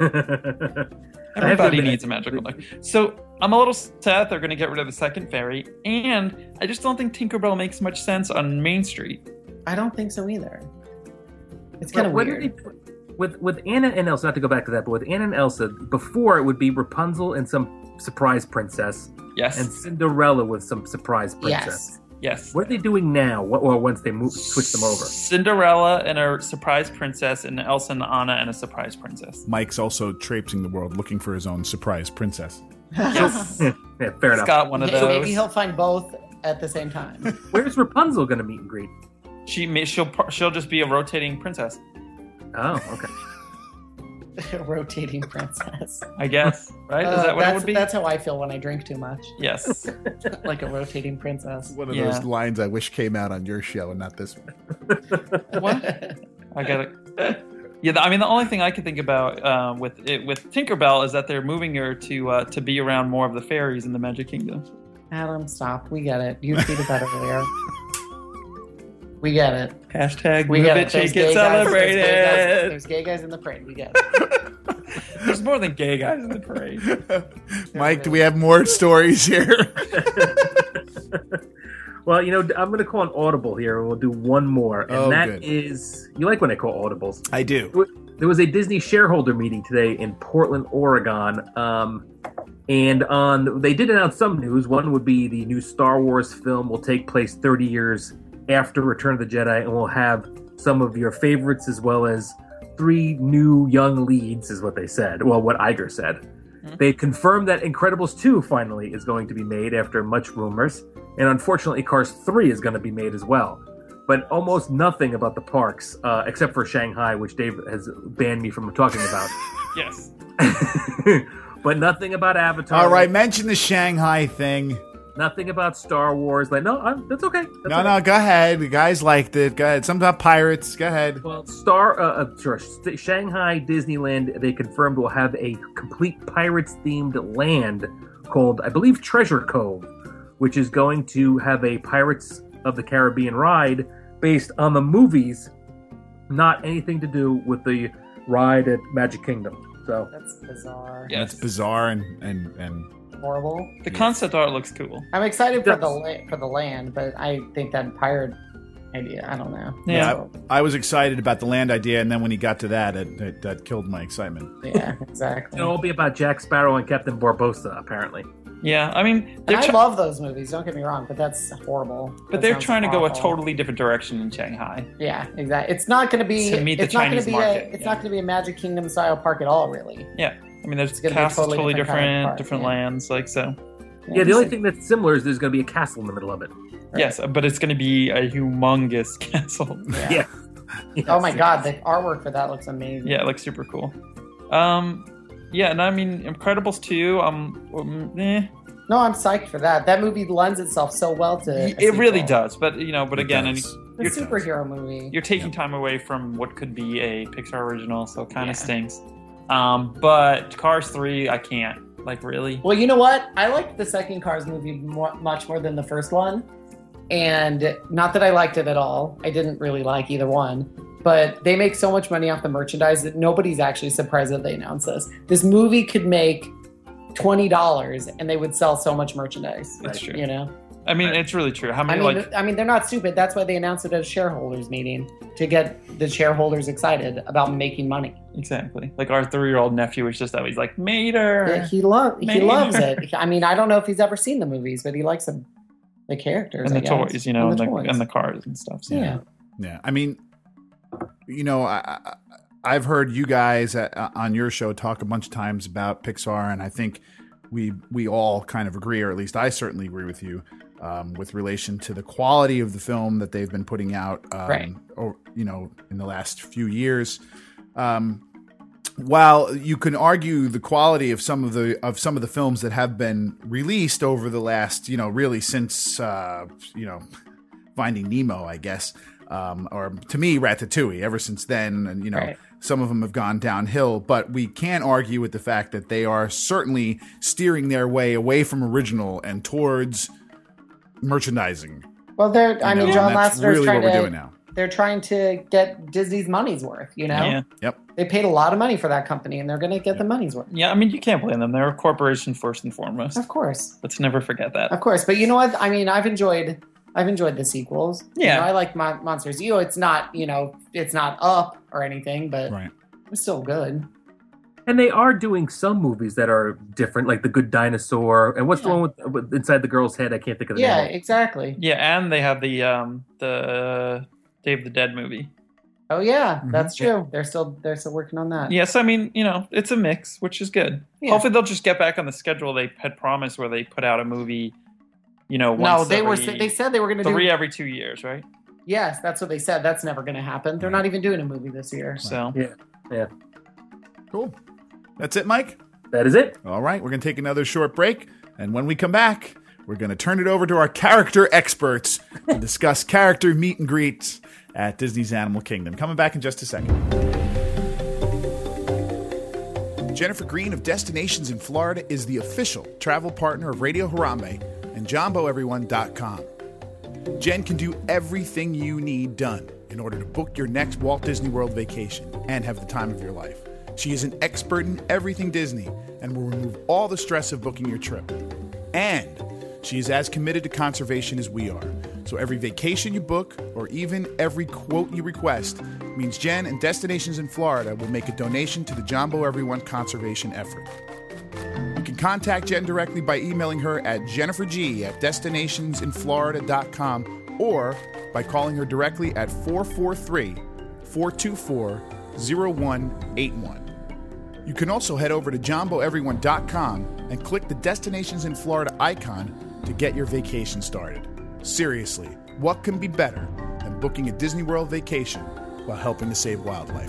Everybody admit- needs a magical nook. So I'm a little sad they're going to get rid of the second ferry, and I just don't think Tinkerbell makes much sense on Main Street. I don't think so either. It's kind of What weird. did they put- with with Anna and Elsa, not to go back to that, but with Anna and Elsa, before it would be Rapunzel and some surprise princess, Yes. and Cinderella with some surprise princess. Yes. yes. What are they doing now? What, well, once they move, switch them over? Cinderella and a surprise princess, and Elsa and Anna and a surprise princess. Mike's also traipsing the world looking for his own surprise princess. Yes. Yeah, fair He's enough. got one of So maybe those. he'll find both at the same time. Where's Rapunzel going to meet and greet? She may, she'll she'll just be a rotating princess, Oh, okay. Rotating princess. I guess. Right? Is Uh, that what it that's, would be? That's how I feel when I drink too much. Yes. Like a rotating princess. One of Yeah. those lines I wish came out on your show and not this one. What? I got it. Yeah, the- I mean, the only thing I can think about uh, with it, with Tinkerbell is that they're moving her to uh, to be around more of the fairies in the Magic Kingdom. Adam, stop. We get it. You tweeted that earlier. We get it. Hashtag We move get it, it. There's shake gay it, guys- celebrate there's gay guys- it. There's gay guys in the parade. We get it. There's more than gay guys in the parade. Mike, do we have more stories here? Well, you know, I'm going to call an audible here, and we'll do one more, and Oh, that good. is you like when I call audibles. I do. There was a Disney shareholder meeting today in Portland, Oregon, um, and on they did announce some news. One would be the new Star Wars film will take place thirty years after Return of the Jedi, and will have some of your favorites as well as three new young leads, is what they said. Well, what Iger said. Mm-hmm. They confirmed that Incredibles two finally is going to be made after much rumors, and unfortunately, Cars three is going to be made as well. But almost nothing about the parks, uh, except for Shanghai, which Dave has banned me from talking about. Yes. But nothing about Avatar. All right, mention the Shanghai thing. Nothing about Star Wars. Like, no, I'm, that's okay. That's No, okay. no, go ahead. The guys liked it. Go ahead. Something about pirates. Go ahead. Well, Star, uh, uh, sure, St- Shanghai Disneyland, they confirmed will have a complete pirates-themed land called, I believe, Treasure Cove, which is going to have a Pirates of the Caribbean ride based on the movies, not anything to do with the ride at Magic Kingdom. So, That's bizarre. Yes. It's bizarre and and and Horrible. The concept art looks cool. I'm excited for Yes. the la- for the land, but I think that pirate idea. I don't know. Yeah. So, I was excited about the land idea, and then when he got to that, it, it, that killed my excitement. yeah, exactly. it'll all be about Jack Sparrow and Captain Barbossa, apparently. Yeah, I mean, And they're I tr- love those movies. Don't get me wrong, but that's horrible. but That they're sounds trying to go a awful. totally different direction in Shanghai. Yeah, exactly. It's not going to be To meet the it's not Chinese gonna be market, A, it's yeah. not going to be a Magic Kingdom style park at all, really. Yeah, I mean, there's It's gonna be a cast totally totally, different different, kind of park, different yeah. lands, like so. Yeah, the only thing that's similar is there's going to be a castle in the middle of it. Right. Yes, but it's going to be a humongous castle. Yeah. Yes. Oh my god, the artwork for that looks amazing. Yeah, it looks super cool. Um, yeah, and I mean, Incredibles two. Um, um, eh, No, I'm psyched for that. That movie lends itself so well to. a it really sequel. does. But you know, but It again, and does. It's a you're, superhero movie. you're taking time away from what could be a Pixar original, so it kind Yeah. of stinks. Um, but Cars three, I can't. Like, really? Well, you know what? I liked the second Cars movie more, much more than the first one. And not that I liked it at all. I didn't really like either one. But they make so much money off the merchandise that nobody's actually surprised that they announced this. This movie could make twenty dollars and they would sell so much merchandise. It's true. You know? I mean, it's really true. How I many mean, like? I mean, they're not stupid. That's why they announced it at a shareholders meeting to get the shareholders excited about making money. Exactly. Like our three-year-old nephew is just that. He's like, Mater. Yeah, he loves he Man. loves it. I mean, I don't know if he's ever seen the movies, but he likes them. the characters and the I guess. toys, you know, and, and, the, the, and the cars and stuff. So. Yeah. Yeah. I mean, you know, I, I, I've heard you guys at, uh, on your show talk a bunch of times about Pixar, and I think we we all kind of agree, or at least I certainly agree with you, um, with relation to the quality of the film that they've been putting out, um, right. or you know, in the last few years. Um, while you can argue the quality of some of the of some of the films that have been released over the last, you know, really since uh, you know, Finding Nemo, I guess, um, or to me, Ratatouille. Ever since then, and you know, right. some of them have gone downhill. But we can't argue with the fact that they are certainly steering their way away from original and towards merchandising. Well, they're. I You mean, know, John and that's Lasseter's really trying what we're to. doing now. They're trying to get Disney's money's worth. You know. Yeah. Yep. They paid a lot of money for that company, and they're going to get Yeah. the money's worth. Yeah, I mean, you can't blame them. They're a corporation first and foremost. Of course. Let's never forget that. Of course, but you know what? I mean, I've enjoyed, I've enjoyed the sequels. Yeah. you know, I like Mon- Monsters. You know, it's not, you know, it's not up or anything, but Right. it's still good. And they are doing some movies that are different, like The Good Dinosaur. And what's Yeah. the one with, with inside the girl's head? I can't think of the Yeah, name. exactly. Yeah, and they have the um the Dave the Dead movie. Oh yeah, Mhm. that's true. They're still, they're still working on that. Yes, I mean, you know, it's a mix, which is good. Yeah. Hopefully, they'll just get back on the schedule they had promised, where they put out a movie. You know, No, once they every, were. They said they were going to do. three every two years, right? Yes, that's what they said. That's never going to happen. They're not even doing a movie this year. So Yeah. Cool. That's it, Mike. That is it. All right, we're going to take another short break. And when we come back, we're going to turn it over to our character experts to discuss character meet and greets at Disney's Animal Kingdom. Coming back in just a second. Jennifer Green of Destinations in Florida is the official travel partner of Radio Harambe and Jumbo Everyone dot com. Jen can do everything you need done in order to book your next Walt Disney World vacation and have the time of your life. She is an expert in everything Disney and will remove all the stress of booking your trip. And she is as committed to conservation as we are. So every vacation you book, or even every quote you request, means Jen and Destinations in Florida will make a donation to the Jumbo Everyone conservation effort. You can contact Jen directly by emailing her at jenniferg at destinations in florida dot com or by calling her directly at four four three, four two four, zero one eight one. You can also head over to jumbo everyone dot com and click the Destinations in Florida icon to get your vacation started. Seriously, what can be better than booking a Disney World vacation while helping to save wildlife?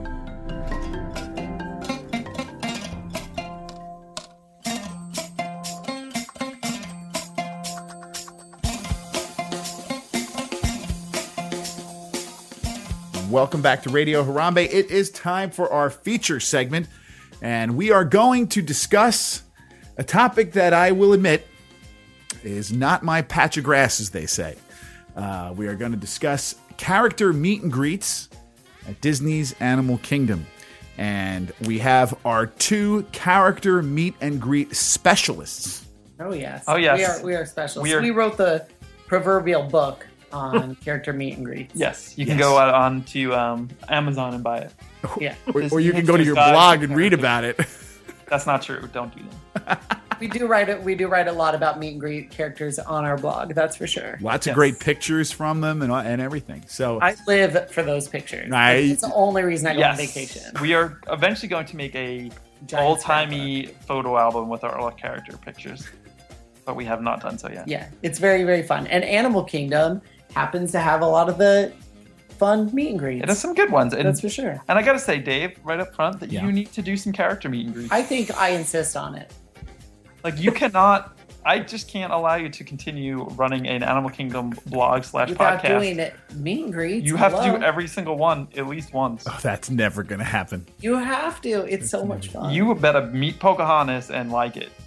Welcome back to Radio Harambe. It is time for our feature segment, and we are going to discuss a topic that I will admit is not my patch of grass, as they say. Uh, we are going to discuss character meet and greets at Disney's Animal Kingdom. And we have our two character meet and greet specialists. Oh yes. Oh, yes. We are. We are specialists. We are- We wrote the proverbial book on character meet and greets. yes, you can Yes. go out on to um, Amazon and buy it. Yeah. Or, or you can go to your blog and read about it. That's not true. Don't do that. We do write it. We do write a lot about meet and greet characters on our blog. That's for sure. Lots of Yes. great pictures from them and, and everything. So I live for those pictures. I- It's the only reason I go on Yes, vacation. we are eventually going to make a Giant old-timey photo album with our character pictures, but we have not done so yet. Yeah, it's very, very fun. And Animal Kingdom happens to have a lot of the fun meet and greets. It has some good ones. And, That's for sure. and I got to say, Dave, right up front, that Yeah. you need to do some character meet and greets. I think I insist on it. Like, you cannot, I just can't allow you to continue running an Animal Kingdom blog slash Without podcast. doing it, meet and greets. You have to hello. do every single one at least once. oh, that's never going to happen. You have to. It's so much fun. You better meet Pocahontas and like it.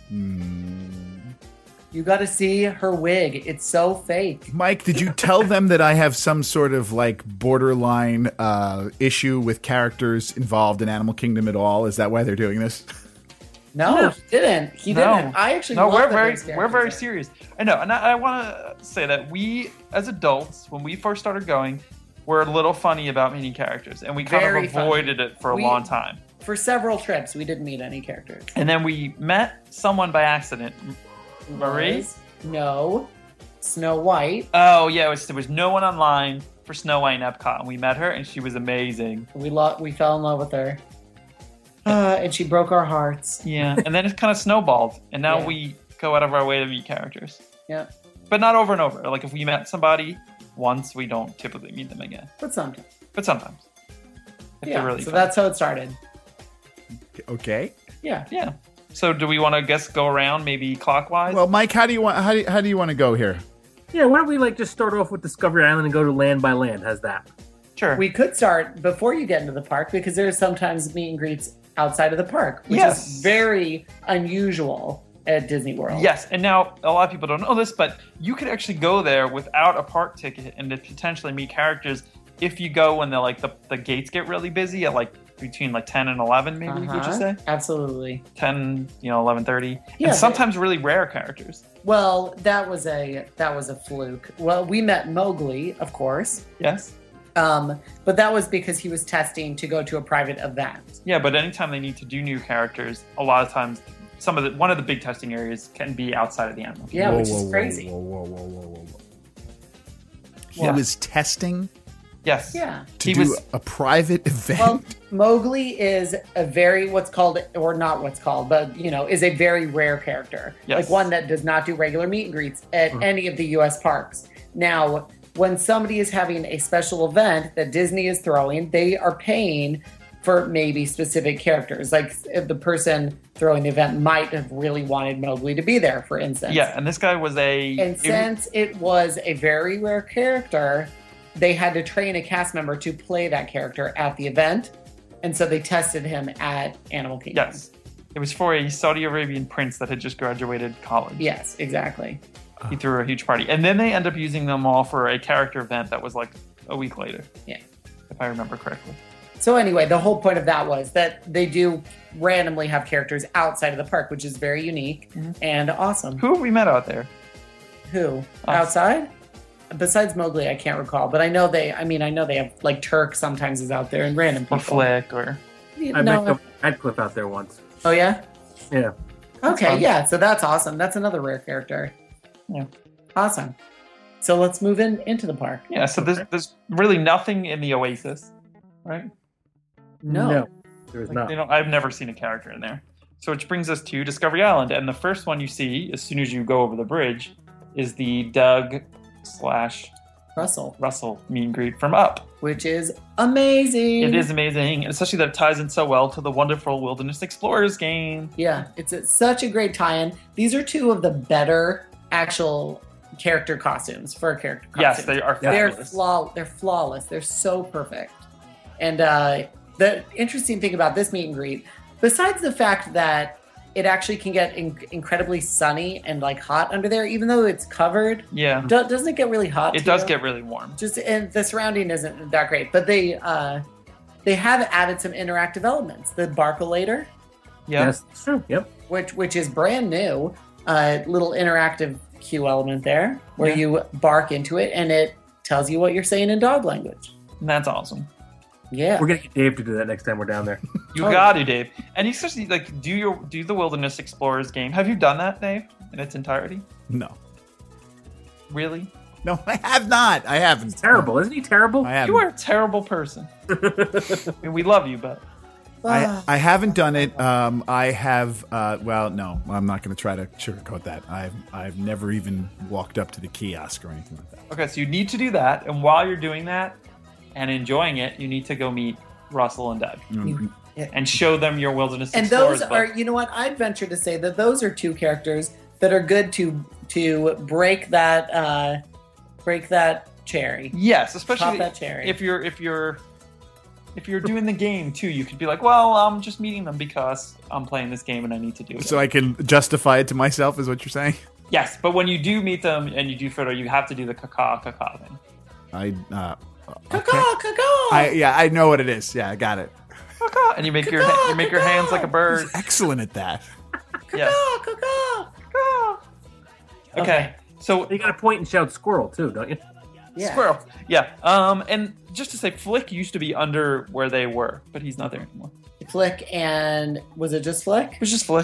You got to see her wig. It's so fake. Mike, did you tell them that I have some sort of like borderline uh, issue with characters involved in Animal Kingdom at all? Is that why they're doing this? No, No. he didn't. He No. didn't. I actually No, love we're that very those we're characters very are- serious. I know, and I, I want to say that we, as adults, when we first started going, were a little funny about meeting characters, and we kind Very of funny. avoided it for a We- long time. For several trips, we didn't meet any characters. And then we met someone by accident, Marie. Was- No. Snow White. Oh yeah, it was, there was no one online for Snow White in Epcot, and we met her, and she was amazing. We lo- we fell in love with her, uh, and she broke our hearts. Yeah, and then it kind of snowballed, and now Yeah. we go out of our way to meet characters. Yeah, But not over and over. Like if we met somebody once, we don't typically meet them again. but sometimes. But sometimes. If Yeah, they're really so fun. that's how it started. Okay. Yeah. Yeah. So do we want to guess go around maybe clockwise? Well, Mike, how do you want how do you, how do you want to go here? Yeah, why don't we like just start off with Discovery Island and go to land by land? How's that? sure. We could start before you get into the park because there's sometimes meet and greets outside of the park, which Yes. is very unusual at Disney World. Yes, and now a lot of people don't know this, but you could actually go there without a park ticket and to potentially meet characters if you go when the like the, the gates get really busy at like between like ten and eleven, maybe. Uh-huh. Would you say Absolutely. ten? You know, eleven thirty. Yeah, and sometimes really rare characters. Well, that was a that was a fluke. Well, we met Mowgli, of course, Yes. um, but that was because he was testing to go to a private event. Yeah, but anytime they need to do new characters, a lot of times some of the one of the big testing areas can be outside of the animal. Yeah, Whoa, which whoa, is whoa, crazy. Whoa, whoa, whoa, whoa, whoa, whoa. He Yeah. was testing Yes. Yeah. to He do was- a private event. Well, Mowgli is a very what's called, or not what's called, but you know, is a very rare character. Yes. Like one that does not do regular meet and greets at Mhm. any of the U S parks. Now, when somebody is having a special event that Disney is throwing, they are paying for maybe specific characters. Like if the person throwing the event might have really wanted Mowgli to be there, for instance. Yeah, and this guy was a. And since it was a very rare character, they had to train a cast member to play that character at the event. And so they tested him at Animal Kingdom. Yes. It was for a Saudi Arabian prince that had just graduated college. Yes, exactly. He threw a huge party. And then they end up using them all for a character event that was like a week later. Yeah. If I remember correctly. So anyway, the whole point of that was that they do randomly have characters outside of the park, which is very unique Mhm. and awesome. Who have we met out there? Who? Us. Outside? Besides Mowgli, I can't recall, but I know they. I mean, I know they have like Turk sometimes is out there and random people. Or Flick or. I No, met Radcliffe out there once. oh yeah. Yeah. Okay, fun. yeah. So that's awesome. That's another rare character. Yeah. Awesome. So let's move in into the park. Yeah, so there's, there's really nothing in the Oasis, right? No. there is Like, not. you know, I've never seen a character in there. So which brings us to Discovery Island. And the first one you see as soon as you go over the bridge is the Doug slash Russell, Russell meet and greet from Up. which is amazing. It is amazing, and especially that it ties in so well to the wonderful Wilderness Explorers game. Yeah, it's a, such a great tie-in. These are two of the better actual character costumes for a character costume. Yes, they are They're fabulous. flaw. They're flawless. They're so perfect. And uh, the interesting thing about this meet and greet, besides the fact that it actually can get in- incredibly sunny and like hot under there, even though it's covered, Yeah, do- doesn't it get really hot? it to does you? get really warm. Just and the surrounding isn't that great, but they uh, they have added some interactive elements. The Barcolator, Yeah, Yes, it's true. Yep. which which is brand new, uh, little interactive cue element there where Yeah. you bark into it and it tells you what you're saying in dog language. and that's awesome. Yeah, We're gonna get Dave to do that next time we're down there. You Oh. got to, Dave. And you especially like do your do the Wilderness Explorers game. Have you done that, Dave, in its entirety? No. Really? No, I have not. I haven't. Terrible, isn't he terrible? I haven't. You are a terrible person. I mean, we love you, but I, I haven't done it. Um, I have. Uh, well, no, I'm not going to try to sugarcoat that. I've I've never even walked up to the kiosk or anything like that. okay. So you need to do that, and while you're doing that and enjoying it, you need to go meet Russell and Doug Mm. and show them your Wilderness and Explorers. those book. are, you know what? I'd venture to say that those are two characters that are good to to break that uh, break that cherry, yes, pop especially that cherry. if you're if you're if you're doing the game too. You could be like, well, I'm just meeting them because I'm playing this game and I need to do it. So I can justify it to myself, is what you're saying? Yes, but when you do meet them and you do photo, you have to do the caca caca thing. I. Uh, Caw, okay. caw, caw. I yeah, I know what it is. Yeah, I got it. Caca, and you make your ha- you make your hands like a bird. Excellent at that. Yes. Caw, caw, caw. Caca. Okay, Okay. so You got to point and shout squirrel too, don't you? Yeah. squirrel. Yeah. Um, and just to say, Flick used to be under where they were, but he's not there anymore. Flick and was it just Flick? It was just Flick.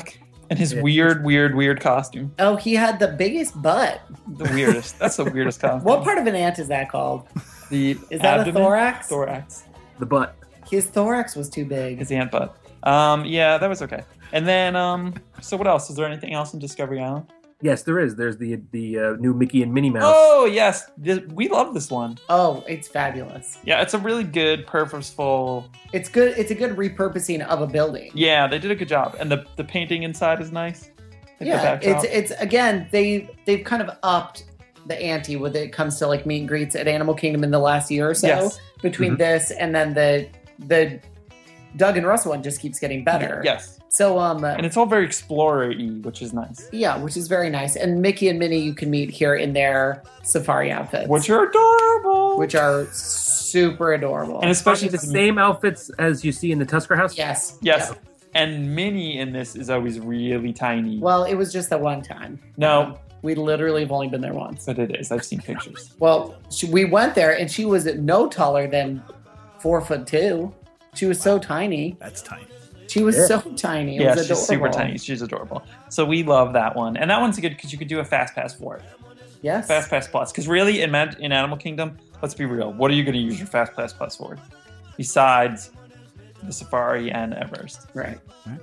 And his Yeah. weird, weird, weird costume. Oh, he had the biggest butt. The weirdest. That's the weirdest costume. What part of an ant is that called? The Is that abdomen? a thorax? Thorax. The butt. His thorax was too big. His ant butt. Um, yeah, that was okay. And then, um, so what else? Is there anything else in Discovery Island? Yes, there is. There's the the uh, new Mickey and Minnie Mouse. Oh, yes. Th- we love this one. Oh, it's fabulous. Yeah, it's a really good, purposeful. It's good. It's a good repurposing of a building. Yeah, they did a good job. And the, the painting inside is nice. Like the Yeah, backdrop. it's it's again they they've kind of upped the ante when it comes to like meet and greets at Animal Kingdom in the last year or so. Yes. Between Mhm. this and then the the Doug and Russell one just keeps getting better. Yes. So um And it's all very explorer-y, which is nice. yeah, which is very nice. And Mickey and Minnie you can meet here in their safari outfits, Which are adorable. which are super adorable. and especially the this same outfits as you see in the Tusker House. yes, Yes. And Minnie in this is always really tiny. Well, it was just the one time. no, We literally have only been there once. but it is. I've seen pictures. Well, she, we went there and she was no taller than four foot two. She was so tiny. That's tiny. She was Yeah. so tiny. It Yeah, was she's super adorable. tiny. She's adorable. So we love that one. And that one's good because you could do a Fast Pass for it. Yes. Fast Pass Plus. Because really, in, Mag- in Animal Kingdom, let's be real. What are you going to use your Fast Pass Plus for? Besides the Safari and Everest. Right.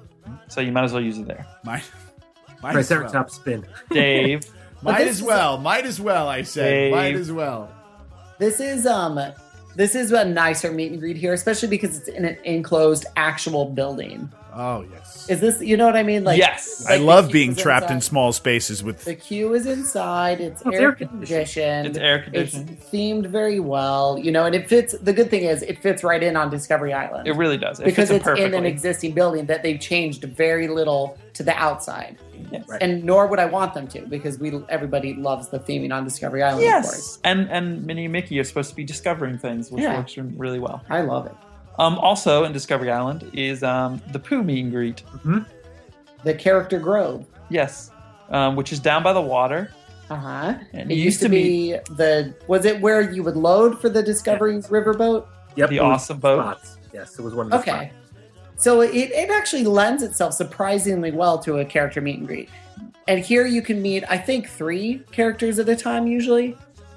So you might as well use it there. Might, might as well. Triceratops spin. Dave. Might this as is- well. Might as well, I said. Dave. Might as well. This is um this is a nicer meet and greet here, especially because it's in an enclosed actual building. Oh, yes. Is this you know what I mean? Like Yes. I like the love queue being is trapped in inside. small spaces with. The queue is inside. It's Oh, it's air air conditioned. It's air It's conditioned. themed very well, you know, and it fits. The good thing is, it fits right in on Discovery Island It really does. It because fits in it's in perfectly. an existing building that they've changed very little to the outside, Yes. Right. and nor would I want them to because we everybody loves the theming on Discovery Island. Of course, Yes. And, and Minnie and Mickey are supposed to be discovering things, which Yeah. works really well. I love it. Um, also in Discovery Island is um, the Pooh meet and greet. The character grove. Yes. Um, which is down by the water. Uh huh. And It used to be the. Was it where you would load for the Discovery riverboat? Yep. The it was awesome boat. spots. Yes, it was one of the Okay. spots. So it, it actually lends itself surprisingly well to a character meet and greet. And here you can meet, I think, three characters at a time usually.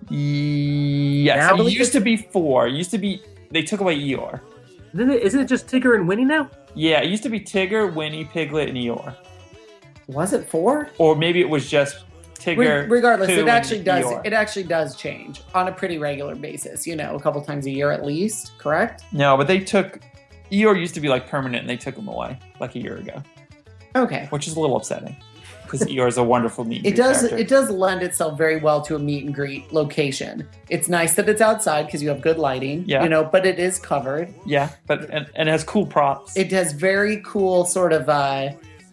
Yes. Yeah, I it believe used it's- to be four. It used to be. They took away Eeyore. Isn't it, isn't it just Tigger and Winnie now? Yeah, it used to be Tigger, Winnie, Piglet, and Eeyore. Was it four? Or maybe it was just Re- Tigger. regardless, Pooh, it and actually does. Eeyore. It actually does change on a pretty regular basis. You know, a couple times a year at least. Correct? No, but they took. Eeyore used to be like permanent, and they took him away like a year ago, Okay. which is a little upsetting because Eeyore is a wonderful meet. and It greet does. character. It does lend itself very well to a meet and greet location. It's nice that it's outside because you have good lighting. Yeah. You know, but it is covered. Yeah, but and, and it has cool props. It has very cool sort of uh,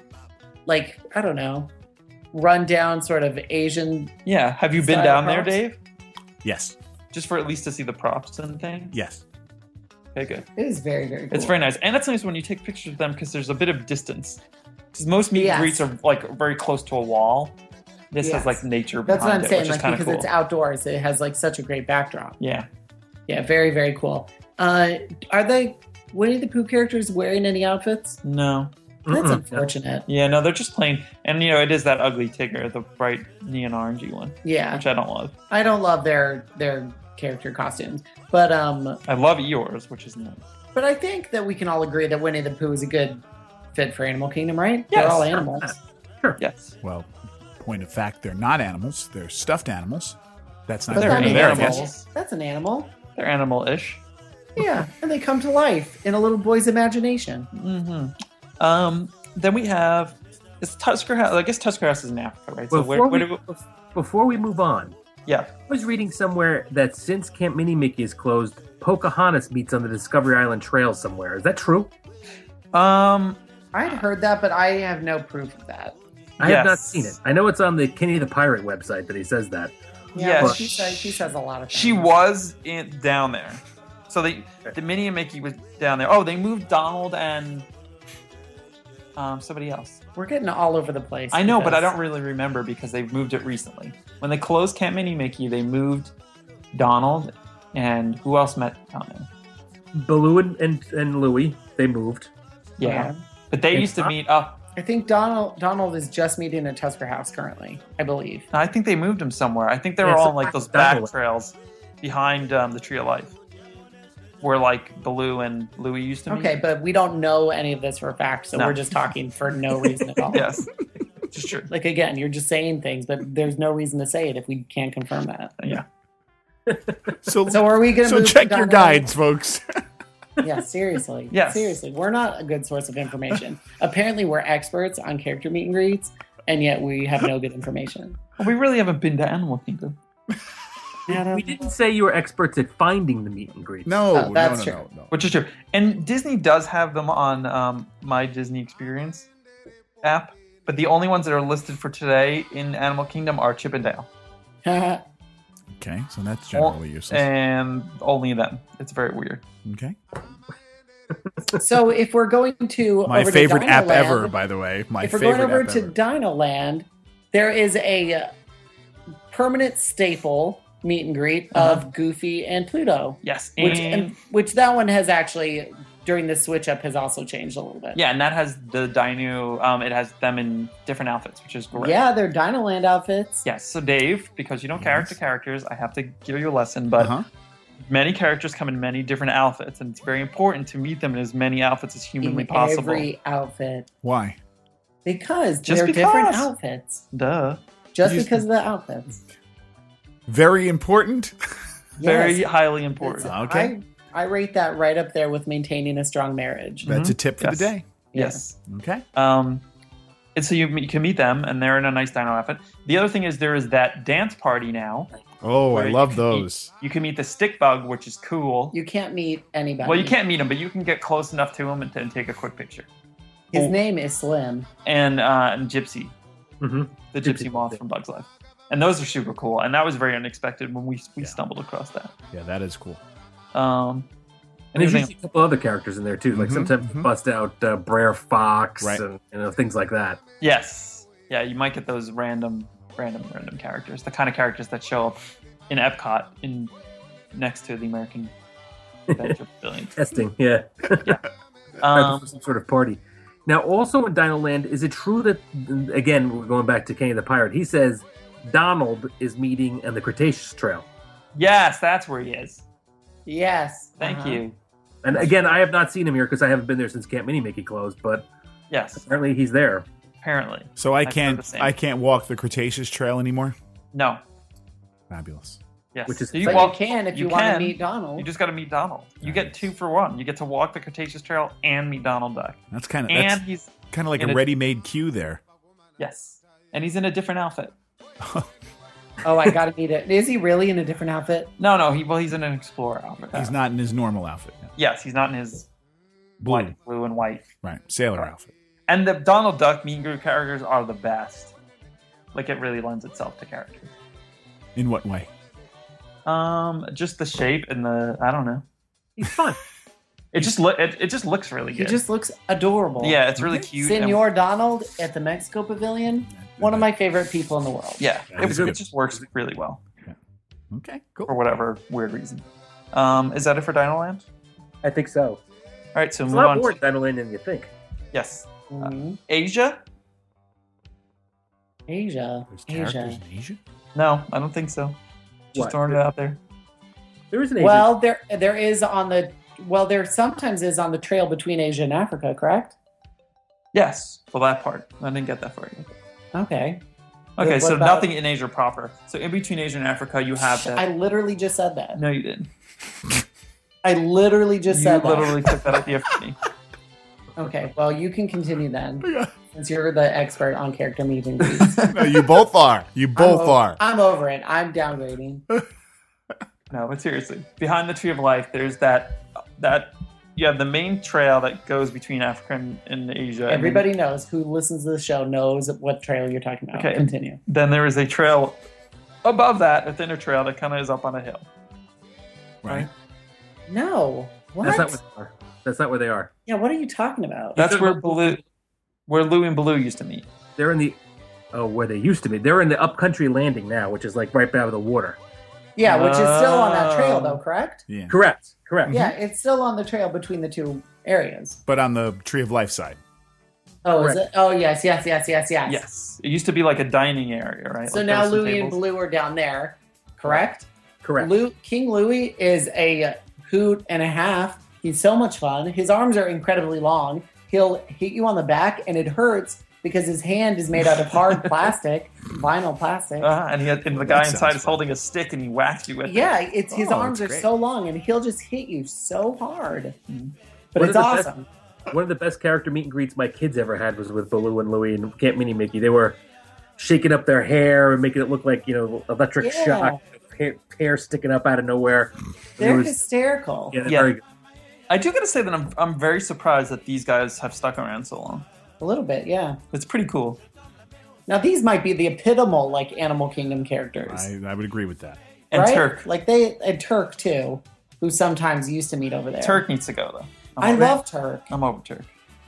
like I don't know, rundown sort of Asian. yeah, have you been Style down there, props? Dave? Yes. Just for at least to see the props and things. Yes. Okay, good. It is very very. Cool. It's very nice, and it's nice when you take pictures of them because there's a bit of distance. Because most meet Yes. and greets are like very close to a wall. This Yes. has like nature That's what behind I'm it, saying. which Like is kind of because cool. it's outdoors, it has like such a great backdrop. Yeah, Yeah, very very cool. Uh, are they Winnie the Pooh characters wearing any outfits? no, That's Mm-mm. unfortunate. yeah, no, they're just plain. And you know, it is that ugly Tigger, the bright neon orangey one, Yeah, which I don't love. I don't love their their character costumes, but um, I love Eeyore's, which is nice. but I think that we can all agree that Winnie the Pooh is a good fit for Animal Kingdom, right? Yes. They're all animals. Yes, Well, point of fact, they're not animals. They're stuffed animals. That's not But They're that's very an fair, I animals. guess. animal. That's an animal. they're animal-ish. Yeah, and they come to life in a little boy's imagination. Mm-hmm. Um, then we have it's Tusker House. I guess Tusker House is in Africa, right? Before, where, where we, do we, before we move on, yeah. I was reading somewhere that since Camp Mini Mickey is closed, Pocahontas meets on the Discovery Island Trail somewhere. Is that true? Um, I had heard that, but I have no proof of that. I have not Yes. seen it. I know it's on the Kenny the Pirate website that he says that. Yeah, Yeah, but she- she says she says a lot of things. she was in down there. So they, the Minnie and Mickey was down there. Oh, they moved Donald and um, somebody else. We're getting all over the place. I know, but I because- don't really remember because they've moved it recently. When they closed Camp Minnie Mickey, they moved Donald and who else met down there? Baloo and, and, and Louie, they moved. Yeah, Yeah. but they And used to Pop- meet up I think Donald Donald is just meeting at Tusker House currently, I believe. I think they moved him somewhere. I think they were Yeah, all so on like those Donald. back trails behind um, the Tree of Life, where like Baloo and Louie used to meet. Okay, but we don't know any of this for a fact, so No. we're just talking for no reason at all. Yes, it's true. Like, again, you're just saying things, but there's no reason to say it if we can't confirm that. Yeah. So, So are we going to so move check to your Donald? guides, folks. Yeah, seriously. Yes. Seriously. We're not a good source of information. Apparently, we're experts on character meet and greets, and yet we have no good information. Well, we really haven't been to Animal Kingdom. Adam? We didn't say you were experts at finding the meet and greet. No, Oh, that's no, true. no, no, no. Which is true. And Disney does have them on um, My Disney Experience app, but the only ones that are listed for today in Animal Kingdom are Chip and Dale. Okay, so that's generally useless. And only them. It's very weird. Okay. So if we're going to My over to favorite app Dinoland- ever, by the way. My if we're favorite going over app to ever. Dino Land, there is a uh, permanent staple meet and greet Uh-huh. of Goofy and Pluto, Yes. which And, and, which that one has actually during the switch up has also changed a little bit. yeah, and that has the Dino, um, it has them in different outfits, which is great. Yeah, they're Dino Land outfits. Yes, so Dave, because you don't character characters, I have to give you a lesson, but Uh-huh. many characters come in many different outfits, and it's very important to meet them in as many outfits as humanly In possible. every outfit Why? because Just they're because. different outfits. Duh. Just You- because of the outfits. Very important. Very Yes. highly important. It's- Okay. I, I rate that right up there with maintaining a strong marriage. That's Mhm. a tip for Yes. the day. Yes. Okay. Um, and so you, you can meet them, and they're in a nice dino outfit. The other thing is there is that dance party now. Oh, where I you love can those. Meet, you can meet the stick bug, which is cool. You can't meet anybody. well, you can't meet him, but you can get close enough to him and, and take a quick picture. His Oh. name is Slim. And, uh, and Gypsy, Mm-hmm. the Gypsy, Gypsy moth moth. from Bug's Life. And those are super cool. And that was very unexpected when we, we Yeah. stumbled across that. Yeah, that is cool. Um, And there's anything- usually a couple other characters in there too. Like Mhm, sometimes mhm. bust out uh, Brer Fox Right. and you know things like that. Yes. Yeah, you might get those random, random, random characters. The kind of characters that show up in Epcot in next to the American Adventure Pavilion. Testing, yeah. Um, for some sort of party. Now, also in Dino Land, is it true that again we're going back to Kenny the Pirate? He says Donald is meeting on the Cretaceous Trail, yes, that's where he is. Yes. Thank Uh-huh. you. and again I have not seen him here because I haven't been there since Camp Mini Mickey closed. But Yes, apparently he's there. apparently. So I I've heard can't the same. I can't walk the Cretaceous Trail anymore. No. Fabulous. Yes. Which is- So you, But walk, you can if you, you want to can. meet Donald. you just got to meet Donald. You get Nice. two for one. You get to walk the Cretaceous Trail and meet Donald Duck. That's kind of And that's he's kind of like in a a- ready-made queue there. yes, and he's in a different outfit. Oh, I gotta meet it. Is he really in a different outfit? No, no, he well he's in an explorer outfit. He's not in his normal outfit. No. Yes, he's not in his Blue. white, blue and white. Right. Sailor outfit. And the Donald Duck Mean Group characters are the best. Like it really lends itself to characters. In what way? Um, just the shape and the I don't know. He's fun. It just look it, it just looks really He good. just looks adorable. yeah, it's really Okay. cute. and- Senor Donald at the Mexico Pavilion, one of my favorite people in the world. yeah, That it, is it good. just works really well Okay. Cool. for whatever weird reason. Um, is that it for Dino Land? I think so. All right, so It's a move lot on. more To, Dino Land than you think. yes, Mhm. Asia. Asia. There's characters Asia. in Asia. No, I don't think so. Just What? throwing it out there. There is an Asian. Well, there there is on the well, there sometimes is on the trail between Asia and Africa, correct? Yes, well that part. I didn't get that far yet. Okay. Okay, What so about- nothing in Asia proper. So in between Asia and Africa, you have that. I literally just said that. No, you didn't. I literally just You said literally took that idea from me. that. Okay, well, you can continue then, Yeah. since you're the expert on character meet and greets. No, you both are. You both I'm o- are. I'm over it. I'm downgrading. No, but seriously, behind the Tree of Life, there's that that you have the main trail that goes between Africa and, and Asia. and then- Everybody knows who listens to the show knows what trail you're talking about. Okay. Continue. Then there is a trail above that, a thinner trail that kind of is up on a hill. Right. No. What? That's not where they are. That's not where they are. Yeah, what are you talking about? That's said where what- Baloo, where Lou and Baloo used to meet. They're in the oh, where they used to be. They're in the upcountry landing now, which is like right out of the water. Yeah, which is still on that trail, Oh. though, correct? Yeah. Correct. Correct. Yeah, it's still on the trail between the two areas. But on the Tree of Life side. Oh, Correct. is it? Oh, yes, yes, yes, yes, yes. Yes, it used to be like a dining area, right? So Like, now there were some Louis and tables. Blue are down there, correct? Correct. Lou, King Louis is a hoot and a half. He's so much fun. His arms are incredibly long. He'll hit you on the back, and it hurts because his hand is made out of hard plastic, vinyl plastic. Uh, and, he had, and the Well, guy that inside sounds is fun. holding a stick, and he whacks you with it. Yeah, it's his Oh, arms are that's great. so long, and he'll just hit you so hard. But One it's of the best- awesome. One of the best character meet and greets my kids ever had was with Baloo and Louie and Camp Mini Mickey. They were shaking up their hair and making it look like, you know, electric Yeah. shock, hair, hair sticking up out of nowhere. They're It was- hysterical. yeah, they're Yeah. very good. I do gotta say that I'm I'm very surprised that these guys have stuck around so long. A little bit, yeah. It's pretty cool. Now these might be the epitomal like Animal Kingdom characters, I, I would agree with that. And right? Turk, Like they and Turk too, who sometimes used to meet over there. Turk needs to go though. I'm I over- love Turk. I'm over Turk.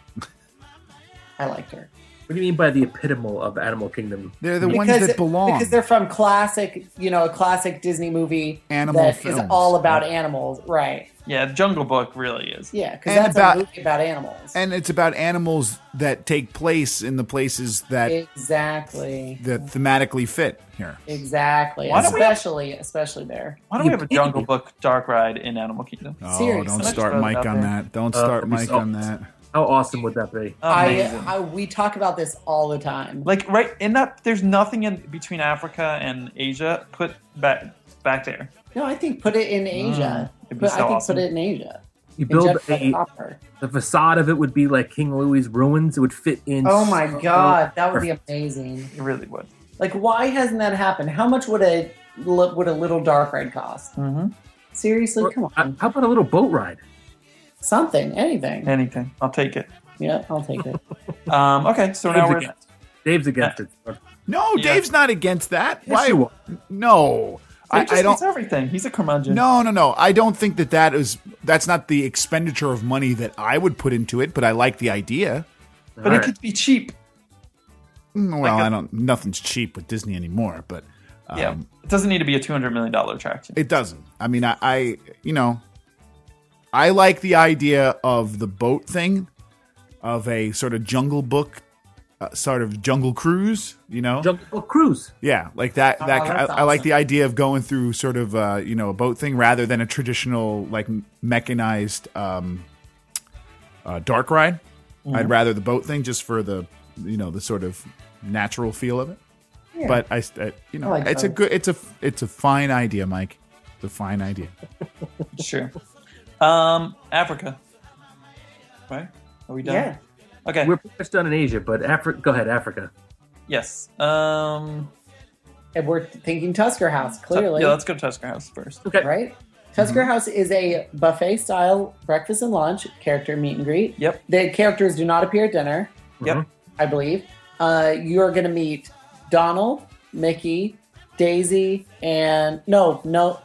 I like Turk. What do you mean by the epitomal of Animal Kingdom? They're the ones Because- that belong. Because they're from classic, you know, a classic Disney movie Animal that films. is all about animals, right? Yeah, Jungle Book really is. Yeah, because And that's about- a movie about animals. and it's about animals that take place in the places that Exactly. that thematically fit here. Exactly. Why don't we have- Especially, especially there. Why don't we have a Jungle Book dark ride in Animal Kingdom? Oh, Seriously. don't Let's start throw it Mike out on there. that. Don't Uh, start it'd be Mike so- on that. How awesome would that be? Amazing. I, I we talk about this all the time. Like right in that, there's nothing in between Africa and Asia. Put back back there. No, I think put it in Asia. It'd be Put, so I think awesome. put it in Asia. You In build Jeffrey a Copper. the facade of it would be like King Louis's ruins. It would fit in. Oh my so god, that would be perfect. amazing. It really would. Like, why hasn't that happened? How much would a would a little dark ride cost? Mm-hmm. Seriously, Or- come uh, on, How about a little boat ride? something, anything. Anything, I'll take it. Yeah, I'll take it. Um, okay, so now Dave's we're against, Dave's against it. No, Yeah. Dave's not against that. Yes, Why? you are. No, He I, just I don't. eats everything. He's a curmudgeon. No, no, no. I don't think that that is. That's not the expenditure of money that I would put into it. But I like the idea. but All it right. could be cheap. Mm, Well, Like a- I don't. Nothing's cheap with Disney anymore. But um, Yeah, it doesn't need to be a two hundred million dollar attraction. it doesn't. I mean, I, I, you know, I like the idea of the boat thing, of a sort of Jungle Book, uh, sort of Jungle Cruise. You know, Jungle Book Cruise. yeah, like that. Oh, That I, that's I like awesome. the idea of going through sort of uh, you know a boat thing rather than a traditional like mechanized um, uh, dark ride. Mm-hmm. I'd rather the boat thing just for the you know the sort of natural feel of it. Yeah. But I, I you know, I like it's a both. good, it's a, it's a fine idea, Mike. It's a fine idea. Sure. Um, Africa. Right? Are we done? Yeah. Okay. We're pretty much done in Asia, but Africa. Go ahead, Africa. yes. Um. And we're thinking Tusker House, clearly. Yeah, let's go to Tusker House first. Okay. Right? Tusker House is a buffet style breakfast and lunch character meet and greet. Yep. The characters do not appear at dinner, Yep. I believe. Uh, you are going to meet Donald, Mickey, Daisy, and no, no,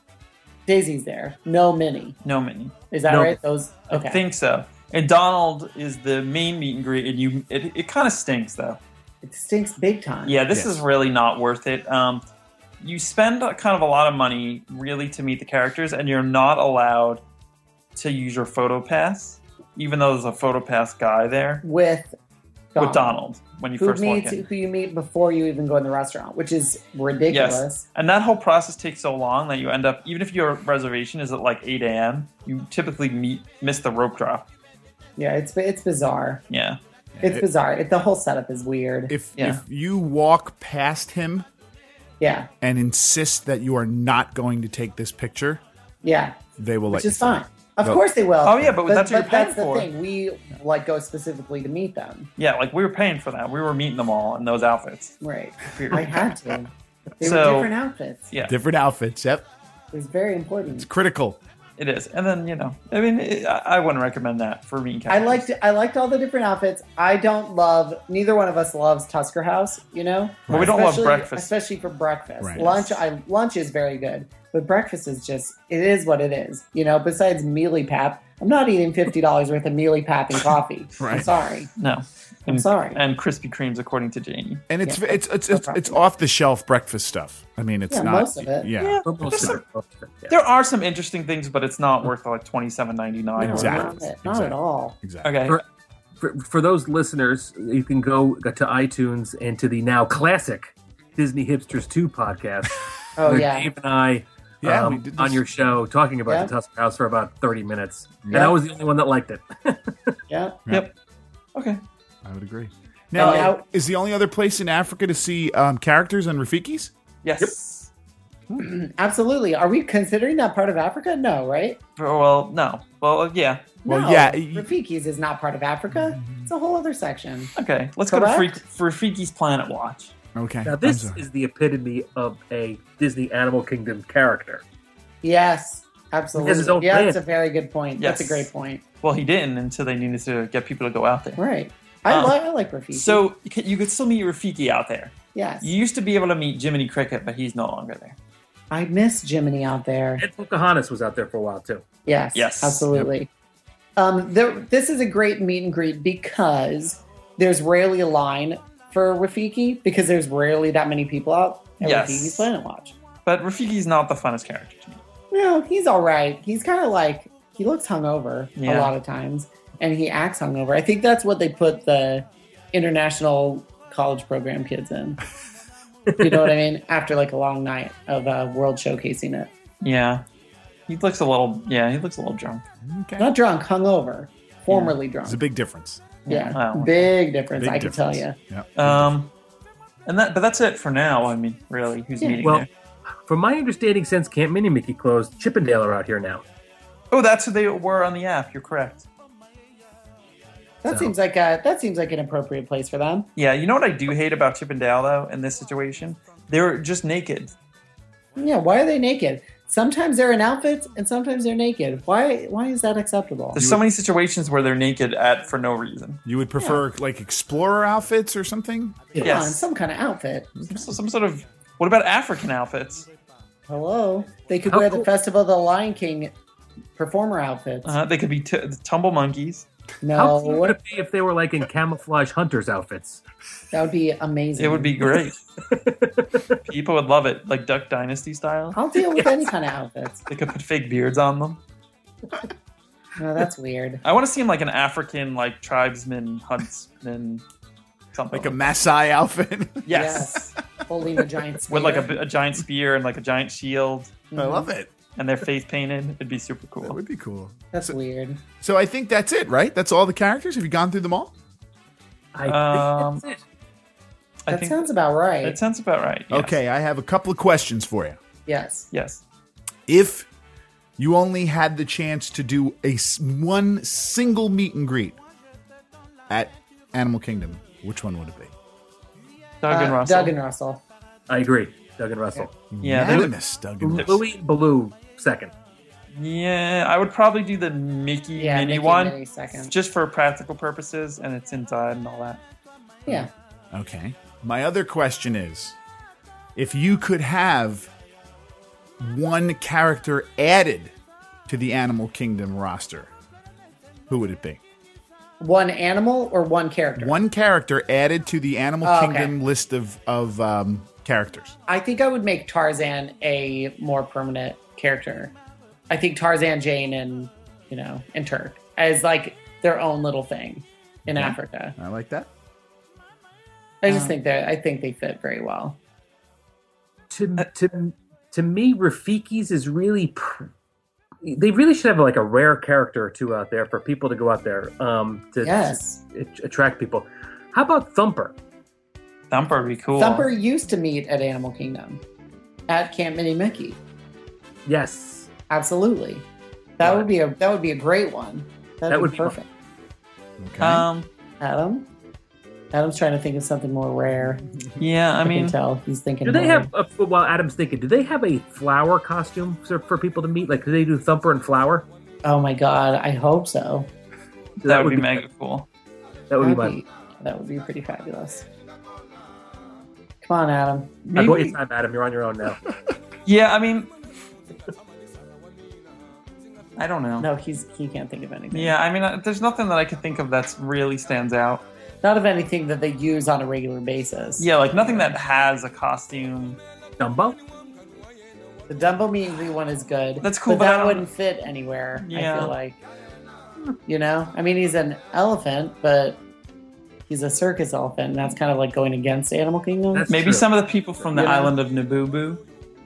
Daisy's there. No Minnie. No Minnie. Is that No. right? Those okay. I think so. And Donald is the main meet and greet, and you it, it kind of stinks though. It stinks big time. Yeah, this Yes. is really not worth it. Um, you spend a- kind of a lot of money really to meet the characters, and you're not allowed to use your photo pass, even though there's a photo pass guy there With Donald. with Donald when you Who first walk meets in. who you meet before you even go in the restaurant, which is ridiculous. Yes, and that whole process takes so long that you end up, even if your reservation is at like eight a.m., you typically meet miss the rope drop. Yeah, it's it's bizarre. Yeah, It's bizarre. It, the whole setup is weird. If Yeah. if you walk past him yeah, and insist that you are not going to take this picture, yeah, they will which let is you through. fine. Of No. course they will. Oh, yeah, but that's what you're that's paying the for. thing. We like go specifically to meet them. yeah, like we were paying for that. We were meeting them all in those outfits. Right. Period. I had to. They So- were different outfits. Yeah, Different outfits. Yep, It was very important. it's critical. it is. And then you know, I mean, it, I I wouldn't recommend that for meeting I characters. liked I liked all the different outfits. I don't love neither one of us loves Tusker House, you know? But we don't love Especially- breakfast. Especially for breakfast. Right. Lunch I lunch is very good. But breakfast is just it is what it is. You know, besides Mealy Pap, I'm not eating fifty dollars worth of Mealy Pap and coffee. I'm Right. sorry. No, I'm sorry. And Krispy Kremes, according to Janie. And it's Yeah. it's it's No it's, it's problem. off the shelf breakfast stuff. I mean, it's Yeah, not most of it. Yeah, Yeah, Most there's of some- it, most of it, yeah. there are some interesting things, but it's not worth like twenty seven ninety nine. Exactly. Not, not at all. exactly. Okay. For- for, for those listeners, you can go to iTunes and to the now classic Disney Hipsters two podcast. Oh, where yeah. Dave and I Yeah, um, we did this. on your show talking about Yeah. the Tusker House for about thirty minutes. And Yeah. I was the only one that liked it. Yeah. Yep. Okay. I would agree. Now, And now- is the only other place in Africa to see um, characters on Rafikis? Yes. Absolutely. Are we considering that part of Africa? No, right? Well, no. Well, yeah. Well, no, yeah. Rafiki's is not part of Africa. It's a whole other section. Okay. Let's Correct? go to Freak, Rafiki's Planet Watch. Okay. Now, I'm this sorry. is the epitome of a Disney Animal Kingdom character. Yes, absolutely. his own Yeah, plan. that's a very good point. That's a Yes. great point. Well, he didn't until they needed to get people to go out there. Right. I, Um, like I like Rafiki. So you could, you could still meet Rafiki out there. yes. You used to be able to meet Jiminy Cricket, but he's no longer there. I miss Jiminy out there. And Pocahontas was out there for a while, too. Yes. Yes. Absolutely. Um, there, this is a great meet and greet because there's rarely a line for Rafiki because there's rarely that many people out at Yes. Rafiki's Planet Watch. But Rafiki's not the funnest character to me. No, he's all right. He's kind of like, he looks hungover a Yeah. lot of times and he acts hungover. I think that's what they put the international college program kids in. You know what I mean? After like a long night of uh, world showcasing it. Yeah. He looks a little, yeah, he looks a little drunk. Okay. Not drunk, hungover. Formerly drunk. It's a big difference. Yeah, Wow. big difference. Big I can tell difference. you. Yeah. Um, and that, but that's it for now. I mean, really, who's Yeah. meeting Well, there? from my understanding, since Camp Mini Mickey closed, Chippendale are out here now. Oh, that's who they were on the app. You're correct. That So- seems like a that seems like an appropriate place for them. Yeah, you know what I do hate about Chippendale though in this situation? They're just naked. Yeah, why are they naked? Sometimes they're in outfits and sometimes they're naked. Why why is that acceptable? There's so many situations where they're naked at for no reason. You would prefer like explorer outfits or something? Come Yes. on, some kind of outfit. Some, some sort of. What about African outfits? Hello. They could How wear cool- the Festival of the Lion King performer outfits. Uh, they could be t- tumble monkeys. How cool would No, it be if they were like in camouflage hunters outfits? that would be amazing. It would be great. People would love it, like Duck Dynasty style. I'll deal with any kind of outfits. They could put fake beards on them. No, that's weird. I want to see him like an African, like tribesman, huntsman, something. Like a Maasai outfit? yes, Holding a giant spear. with like a, a giant spear and like a giant shield, I love it. and their face painted. It'd be super That cool. would be cool. That's weird. So I think that's it, right? That's all the characters? Have you gone through them all? I Um, think that's it. I That think sounds about right. that sounds about right. Yes. Okay, I have a couple of questions for you. Yes. Yes. If you only had the chance to do a s- one single meet and greet at Animal Kingdom, which one would it be? Doug and Uh, Russell. Doug and Russell. I agree. Doug and Russell. Yeah, they would- Unanimous, Doug and Russell. Louis Baloo second. Yeah, I would probably do the Mickey Yeah, mini Mickey one, Minnie second. just for practical purposes, and it's inside and all that. Yeah. Okay. My other question is, if you could have one character added to the Animal Kingdom roster, who would it be? One animal or one character? One character added to the Animal Oh, okay. Kingdom list of, of um, characters. I think I would make Tarzan a more permanent character. I think Tarzan, Jane, and you know, and Turk as like their own little thing in Okay. Africa. I like that. I just Um, think that I think they fit very well. To to to me, Rafiki's is really. Pr- they really should have like a rare character or two out there for people to go out there um, to Yes. to attract people. How about Thumper? Thumper would be cool. Thumper used to meet at Animal Kingdom at Camp Mini Mickey. Yes, Absolutely, that Right. would be a that would be a great one. That, That would would be be perfect. Okay. Um, Adam, Adam's trying to think of something more rare. yeah, I I, mean, can tell he's thinking. do they more. have? A, while Adam's thinking, do they have a flower costume for, for people to meet? Like, do they do Thumper and Flower? Oh my god! I hope so. that, would be mega cool. That would be That'd my. be, that would be pretty fabulous. Come on, Adam. I bought Maybe, your time, Adam. You're on your own now. yeah, I mean, I don't know. No, he's he can't think of anything. Yeah, I mean, uh, there's nothing that I could think of that's really stands out. Not of anything that they use on a regular basis. Yeah, like nothing that has a costume. Dumbo. The Dumbo meet and greet one is good. That's cool, but, but I that don't- wouldn't fit anywhere. I Yeah. feel like. You know, I mean, he's an elephant, but he's a circus elephant, and that's kind of like going against Animal Kingdom. That's Maybe true. some of the people from the Yeah. island of Naboo.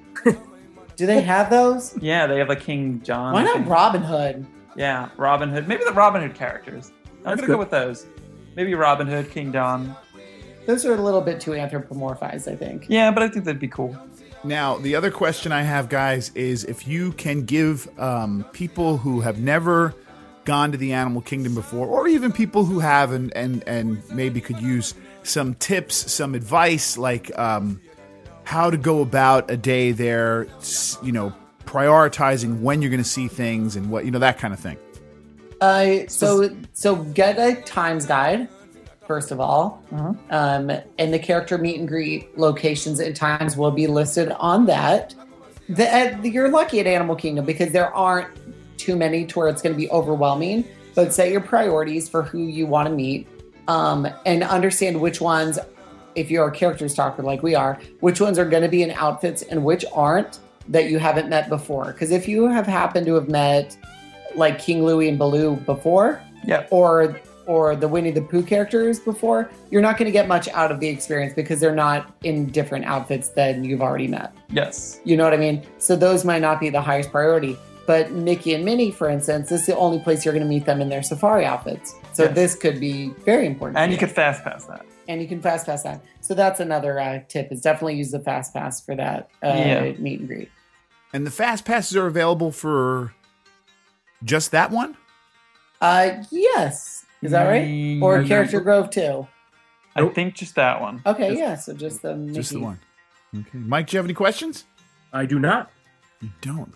Do they have those? Yeah, they have like King John. Why I not think. Robin Hood? Yeah, Robin Hood. Maybe the Robin Hood characters. I'm That's gonna good. go with those. Maybe Robin Hood, King John. Those are a little bit too anthropomorphized, I think. Yeah, but I think that'd be cool. Now, the other question I have, guys, is if you can give um, people who have never gone to the Animal Kingdom before, or even people who have and and, and maybe could use some tips, some advice, like um, how to go about a day there, s- you know, prioritizing when you're going to see things and what, you know, that kind of thing. Uh, so so get a times guide first of all, Uh-huh. um, and the character meet and greet locations and times will be listed on that. The, uh, you're lucky at Animal Kingdom because there aren't too many to where it's going to be overwhelming. But set your priorities for who you want to meet, um, and understand which ones, if you're a character stalker like we are, which ones are going to be in outfits and which aren't that you haven't met before. Because if you have happened to have met like King Louie and Baloo before, Yeah. or or the Winnie the Pooh characters before, you're not going to get much out of the experience because they're not in different outfits than you've already met. Yes. You know what I mean? So those might not be the highest priority. But Mickey and Minnie, for instance, this is the only place you're going to meet them in their safari outfits. So Yes. this could be very important. And to you could fast pass that. and you can fast pass that. So that's another uh, tip: is definitely use the fast pass for that uh, Yeah. meet and greet. And the fast passes are available for just that one? Uh, yes, is that right? Mm, Or Yeah, Character yeah. Grove too. I think just that one. Okay, Just- yeah. So just the Mickey. Just the one. Okay. Mike, do you have any questions? I do not. You don't.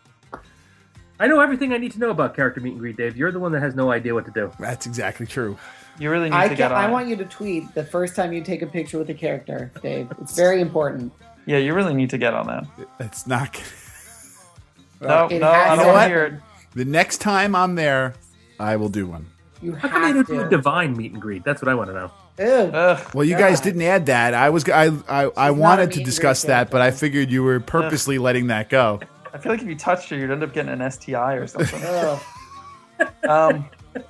I know everything I need to know about character meet and greet, Dave. You're the one that has no idea what to do. That's exactly true. You really need I to get can, on I it. want you to tweet the first time you take a picture with a character, Dave. It's very important. Yeah, you really need to get on that. That's not gonna- No, It no, I has don't to want to happen. hear it. The next time I'm there, I will do one. You How come they have don't do a to. divine meet and greet? That's what I want to know. Ew. Ugh. Well, you guys God. didn't add that. I was I I, I a wanted meet to and discuss greet that, but I character. figured you were purposely letting that go. I feel like if you touched her, you'd end up getting an S T I or something. Ugh. um,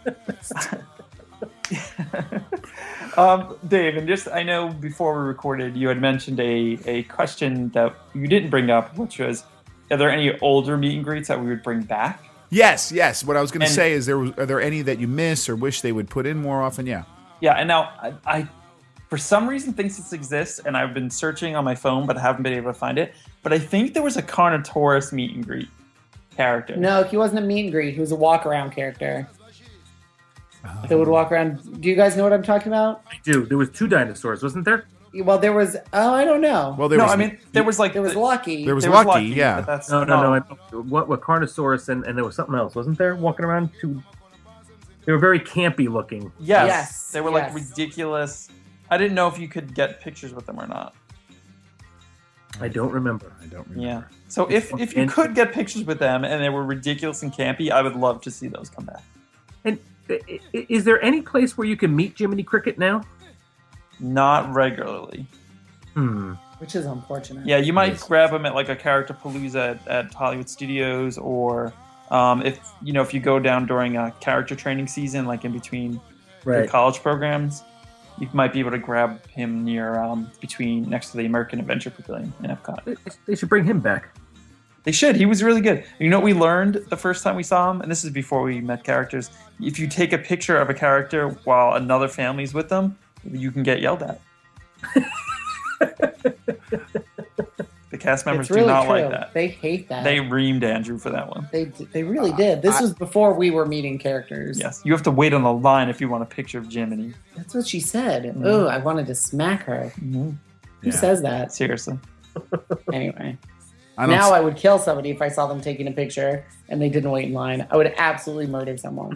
um, Dave, and just I know before we recorded, you had mentioned a, a question that you didn't bring up, which was, are there any older meet and greets that we would bring back? Yes, yes. What I was going to And- say is, there was, are there any that you miss or wish they would put in more often? Yeah. Yeah, and now I, I for some reason thinks this exists, and I've been searching on my phone, but I haven't been able to find it. But I think there was a Carnotaurus meet and greet character. No, he wasn't a meet and greet. He was a walk around character Oh. that would walk around. Do you guys know what I'm talking about? I do. There was two dinosaurs, wasn't there? Well, there was. Oh, I don't know. Well, there no, was I mean there was like there was the- Lucky. there was there Lucky, yeah. but that's, No, no, no. I, what, what Carnosaurus and, and there was something else, wasn't there? Walking around two. They were very campy looking. Yes, Yes, they were like yes. ridiculous. I didn't know if you could get pictures with them or not. I don't remember. I don't remember. Yeah. So if if you And- could get pictures with them and they were ridiculous and campy, I would love to see those come back. And i- i- is there any place where you can meet Jiminy Cricket now? Not regularly. Hmm. which is unfortunate. Yeah, you might Yes. grab them at like a Character Palooza at, at Hollywood Studios, or um, if you know if you go down during a character training season, like in between the Right. college programs, you might be able to grab him near um, between next to the American Adventure Pavilion in Epcot. They- They should bring him back. They should. He was really good. You know what we learned the first time we saw him, and this is before we met characters. If you take a picture of a character while another family's with them, you can get yelled at. The cast members It's really do not true. like that. They hate that. They reamed Andrew for that one. they they really did. This I- was before we were meeting characters. Yes, you have to wait on the line if you want a picture of Jiminy. That's what she said. Mhm. Oh, I wanted to smack her. Who Yeah. says that? Seriously. Anyway. I don't. Now I would kill somebody if I saw them taking a picture and they didn't wait in line. I would absolutely murder someone.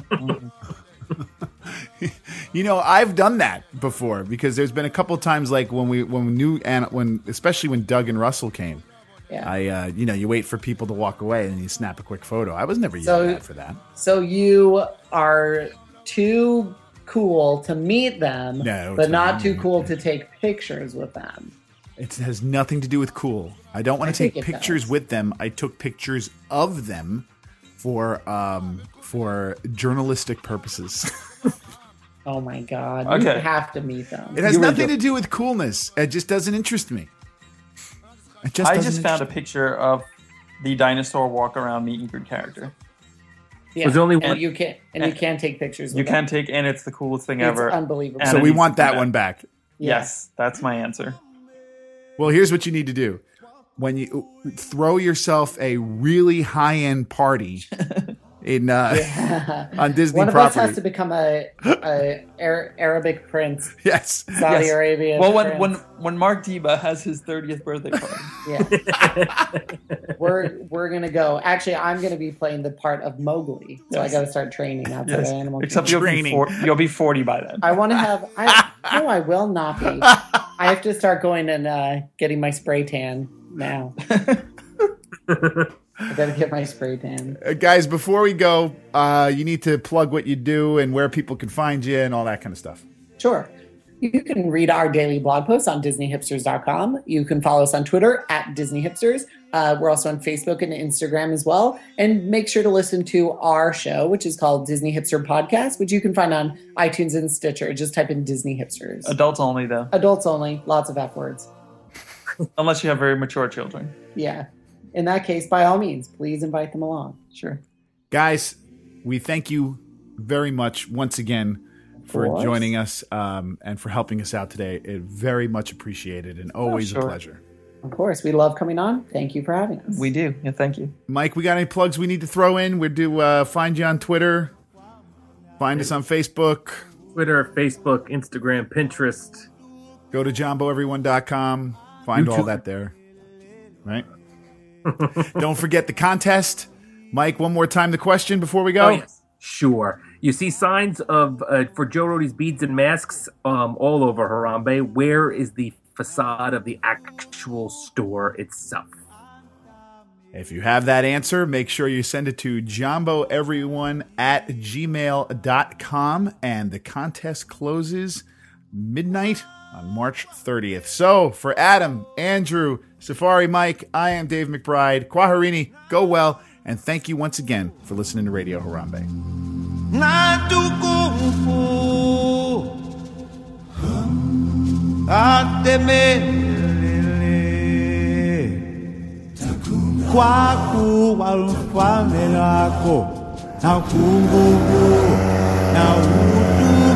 You know, I've done that before because there's been a couple times, like when we when we knew and when especially when Doug and Russell came. Yeah. I, uh, you know, you wait for people to walk away and you snap a quick photo. I was never So- yelled at for that. So you are too cool to meet them, No, but it's not not. too cool to take pictures with them. It has nothing to do with cool. I don't want I to take think it pictures does. with them. I took pictures of them for um, for journalistic purposes. Oh my god! Okay. You have to meet them. It has You were nothing jo- to do with coolness. It just doesn't interest me. It just I doesn't just found a interest picture of the dinosaur walk around meet and greet character. Yeah. Was there only and one- you can't and you can't take pictures. With You can them. take, and it's the coolest thing It's ever. unbelievable. And So it we needs want to be that back. one back. Yeah. Yes, that's my answer. Well, here's what you need to do. When you throw yourself a really high-end party in uh, on Disney One of property. us has to become a, a Ar- Arabic prince, Yes. Saudi Yes. Arabian. Well, when, prince. when when Mark Diba has his thirtieth birthday party, yeah, we're we're gonna go. Actually, I'm gonna be playing the part of Mowgli, so Yes. I got to start training outside yes. of Animal except Kingdom. you'll be, Training. four, you'll be forty by then. I want to have. I no, I will not be. I have to start going and uh, getting my spray tan now. I gotta get my spray tan. Uh, guys, before we go, uh, you need to plug what you do and where people can find you and all that kind of stuff. Sure. You can read our daily blog posts on disney hipsters dot com. You can follow us on Twitter at Disney Hipsters. Uh, we're also on Facebook and Instagram as well. And make sure to listen to our show, which is called Disney Hipster Podcast, which you can find on iTunes and Stitcher. Just type in Disney Hipsters. Adults only, though, Adults only. Lots of F words. unless you have very mature children. Yeah. In that case, by all means, please invite them along. Sure. Guys, we thank you very much once again for course. joining us um, and for helping us out today. It very much appreciated and always Oh, sure. a pleasure. Of course. We love coming on. Thank you for having us. We do. Yeah, thank you. Mike, we got any plugs we need to throw in? We do uh, find you on Twitter, find us on Facebook, Twitter, Facebook, Instagram, Pinterest. go to jumbo everyone dot com, find all YouTube. that there. Right? Don't forget the contest. Mike, one more time the question before we go. Oh, yes. Sure. You see signs of uh, for Joe Rohde's beads and masks um, all over Harambe. Where is the facade of the actual store itself? If you have that answer, make sure you send it to jumboeveryone at gmail dot com, and the contest closes midnight on March thirtieth. So, for Adam, Andrew, Safari Mike, I am Dave McBride. Kwaharini, go well, and thank you once again for listening to Radio Harambe. Kwaku walufalelako na kungugu na udu